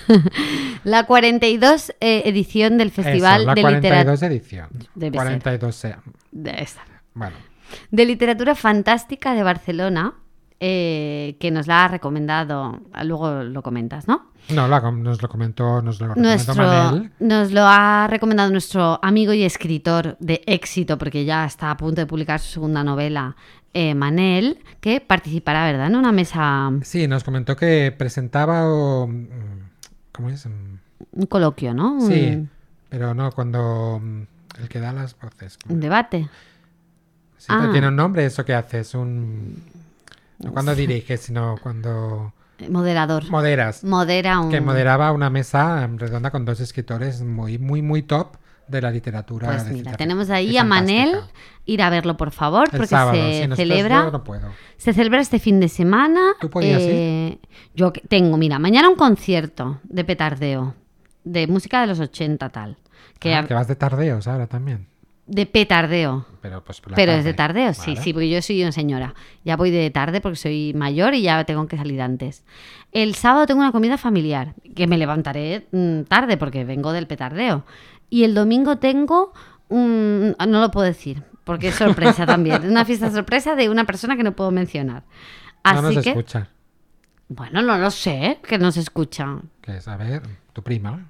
La cuarenta y dos eh, edición del Festival Eso, la de cuarenta y Literatura dos edición. Debe cuarenta y dos sea. de, esa. Bueno, de Literatura Fantástica de Barcelona, eh, que nos la ha recomendado, luego lo comentas, ¿no? no, la com- nos lo comentó, nos lo recomendó Nuestro, Manel. nos lo ha recomendado nuestro amigo y escritor de éxito, porque ya está a punto de publicar su segunda novela, eh, Manel, que participará, ¿verdad?, en una mesa, Sí, nos comentó que presentaba o... mm, ¿Cómo es? Mm, un coloquio, ¿no? Un, Sí, pero no, cuando... mm, El que da las voces. ¿cómo? un debate. Sí, pero Ah. tiene un nombre eso que haces, un... No cuando diriges, sino cuando Moderador. moderas. Modera un... Que moderaba una mesa em, redonda con dos escritores muy, muy, muy top de la literatura. Pues de mira, ciencia tenemos ficción ahí y a Manel, fantástica. ir a verlo, por favor, El porque sábado, se sí, nosotros celebra... yo no puedo. Se celebra este fin de semana. ¿Tú podías eh, Yo que- tengo, mira, mañana un concierto de petardeo, de música de los ochenta tal. Que Ah, hab- que vas de tardeos ahora también. De petardeo. Pero pues por la Pero tarde. es de tardeo, sí, Vale. sí, porque yo soy una señora. Ya voy de tarde porque soy mayor y ya tengo que salir antes. El sábado tengo una comida familiar, que me levantaré mm, tarde porque vengo del petardeo. Y el domingo tengo un... No lo puedo decir, porque es sorpresa también. Una fiesta sorpresa de una persona que no puedo mencionar. No Así nos que... escucha. Bueno, no lo sé, que no se escucha. Que es, a ver, tu prima.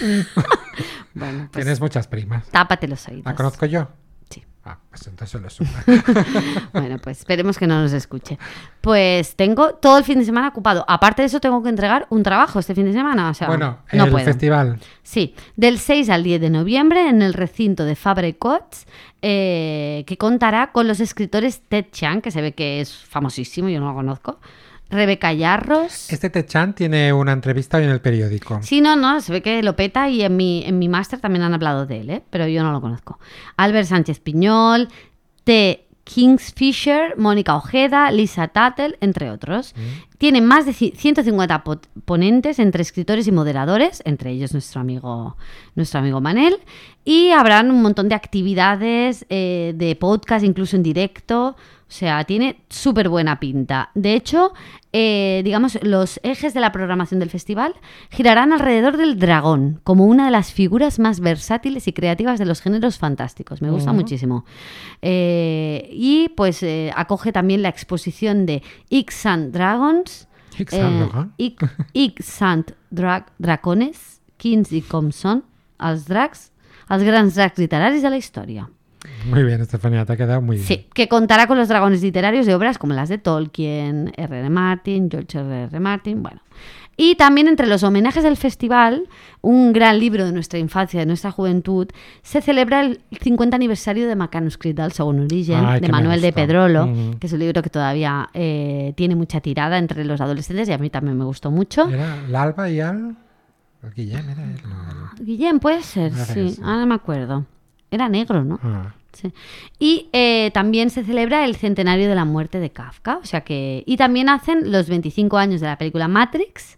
Bueno, pues Tienes muchas primas. tápate los oídos. ¿La conozco yo? Sí. Ah, pues entonces lo suma. Bueno, pues esperemos que no nos escuche. Pues tengo todo el fin de semana ocupado. Aparte de eso, tengo que entregar un trabajo este fin de semana. O sea, Bueno, no el puedo. festival. Sí, del seis al diez de noviembre en el recinto de Fabra y Coats, eh, que contará con los escritores Ted Chiang, que se ve que es famosísimo, yo no lo conozco, Rebeca Yarros. Este Techan tiene una entrevista hoy en el periódico. Sí, no, no, se ve que lo peta y en mi, en mi máster también han hablado de él, ¿eh? Pero yo no lo conozco. Albert Sánchez Piñol, T. Kingsfisher, Mónica Ojeda, Lisa Tuttle, entre otros. Tiene más de ci- ciento cincuenta po- ponentes entre escritores y moderadores, entre ellos nuestro amigo, nuestro amigo Manel, y habrán un montón de actividades, eh, de podcast, incluso en directo. O sea, tiene súper buena pinta. De hecho, eh, digamos, los ejes de la programación del festival girarán alrededor del dragón, como una de las figuras más versátiles y creativas de los géneros fantásticos. Me gusta Ujú. muchísimo. Eh, y pues eh, acoge también la exposición de X and Dragons, X and Dragon. eh, X and Dra Dracones, Kings i com són els dracs, els grans dracs literaris de la història. Muy bien, Estefanía, te ha quedado muy bien. Sí, que contará con los dragones literarios de obras como las de Tolkien, erre erre Martin, George erre erre Martin, bueno. Y también entre los homenajes del festival, un gran libro de nuestra infancia, de nuestra juventud, se celebra el cincuenta aniversario de Manuscrit del Segon Origen, Ay, de que me Manuel de gustó. Pedrolo, Mm. que es un libro que todavía eh, tiene mucha tirada entre los adolescentes y a mí también me gustó mucho. Era l'Alba y al... el Guillem era él, no, el- Guillem, puede ser, Me parece que sí, sí. ahora no me acuerdo. Era negro, ¿no? Ah. Sí. Y eh, también se celebra el centenario de la muerte de Kafka, o sea que y también hacen los veinticinco años de la película Matrix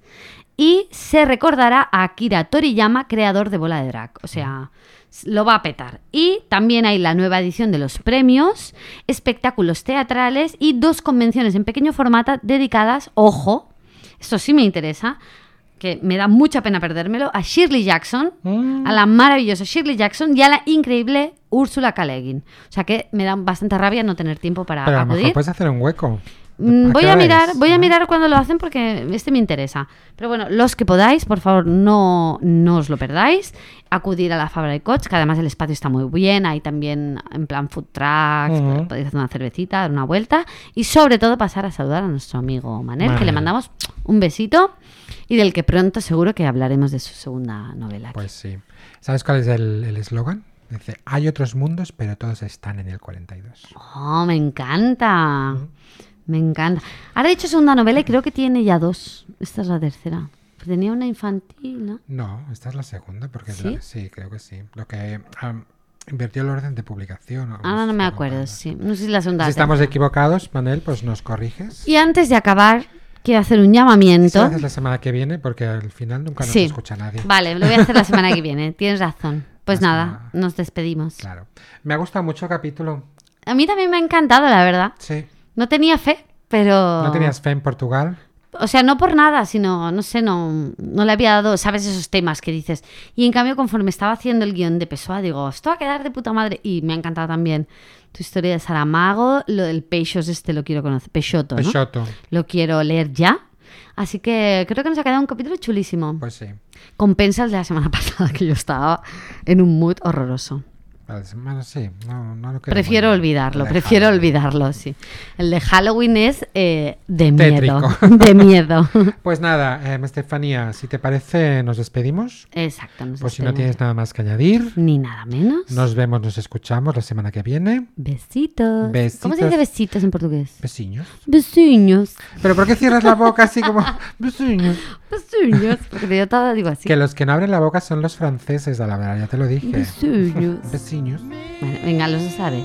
y se recordará a Akira Toriyama, creador de Bola de Drag, o sea, lo va a petar. Y también hay la nueva edición de los premios, espectáculos teatrales y dos convenciones en pequeño formato dedicadas, ojo, esto sí me interesa, que me da mucha pena perdérmelo, a Shirley Jackson, Mm. a la maravillosa Shirley Jackson y a la increíble Úrsula K. Le Guin. O sea que me da bastante rabia no tener tiempo para Pero a lo mejor acudir. puedes hacer un hueco. Mm, ¿A Voy qué a hora mirar, es? voy a Ah. mirar cuando lo hacen porque este me interesa. Pero bueno, los que podáis, por favor, no, no os lo perdáis. Acudir a la Fabra de Cots, que además el espacio está muy bien. Hay también en plan food trucks, Ujú. podéis hacer una cervecita, dar una vuelta. Y sobre todo pasar a saludar a nuestro amigo Manel, que Manel. le mandamos un besito. Y del que pronto seguro que hablaremos de su segunda novela. Pues sí. ¿Sabes cuál es el el eslogan? Dice, hay otros mundos, pero todos están en el cuarenta y dos. Oh, me encanta. Me encanta. Ahora he dicho segunda novela y creo que tiene ya dos. Esta es la tercera. Tenía una infantil, ¿no? No, esta es la segunda, porque es ¿Sí? la- sí, creo que sí. Lo que am, invirtió el orden de publicación. o Ahora no me sé, acuerdo, no, sí. No sé si la segunda. Si o estamos tercera. equivocados, Manel, pues nos corriges. Y antes de acabar, quiero hacer un Si lo llamamiento. haces la semana que viene, porque al final nunca nos Sí. escucha nadie. Vale, lo voy a hacer la semana que viene. Tienes razón. Pues La nada, semana- nos despedimos. Claro. Me ha gustado mucho el capítulo. A mí también me ha encantado, la verdad. Sí. No tenía fe, pero... ¿No tenías fe en Portugal? O sea, no por nada, sino, no sé, no, no le había dado, ¿sabes? Esos temas que dices. Y en cambio, conforme estaba haciendo el guión de Pessoa, digo, esto va a quedar de puta madre. Y me ha encantado también tu historia de Saramago, lo del Peixos este lo quiero conocer, Peixoto, ¿no? Peixoto. Lo quiero leer ya. Así que creo que nos ha quedado un capítulo chulísimo. Pues sí. Compensa el de la semana pasada, que yo estaba en un mood horroroso. Vale, bueno, sí. No, no lo queda Prefiero muy bien. olvidarlo, El de prefiero Halloween. olvidarlo, sí. El de Halloween es eh, de miedo. Tétrico. De miedo. Pues nada, eh, Estefanía, si te parece, nos despedimos. Exacto. Nos Pues si no despedimos. tienes nada más que añadir, Ni nada menos. nos vemos, nos escuchamos la semana que viene. Besitos. Besitos. ¿Cómo se dice besitos en portugués? Besiños. Besiños. ¿Pero por qué cierras la boca así como besiños? Besiños. Porque yo todo digo así. Que los que no abren la boca son los franceses, a la verdad, ya te lo dije. Besiños. Besiños. Bueno, venga, los usaré.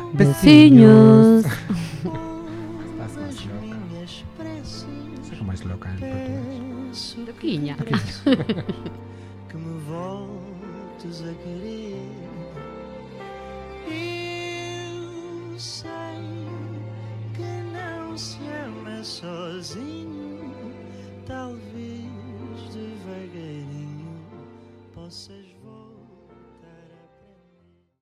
Besiños. Besiños. Estás más loca. No sé cómo es loca en portugués. Loquiña. que me voltes a querer. Eu sei que não se ama sozinho, talvez devagarinho possa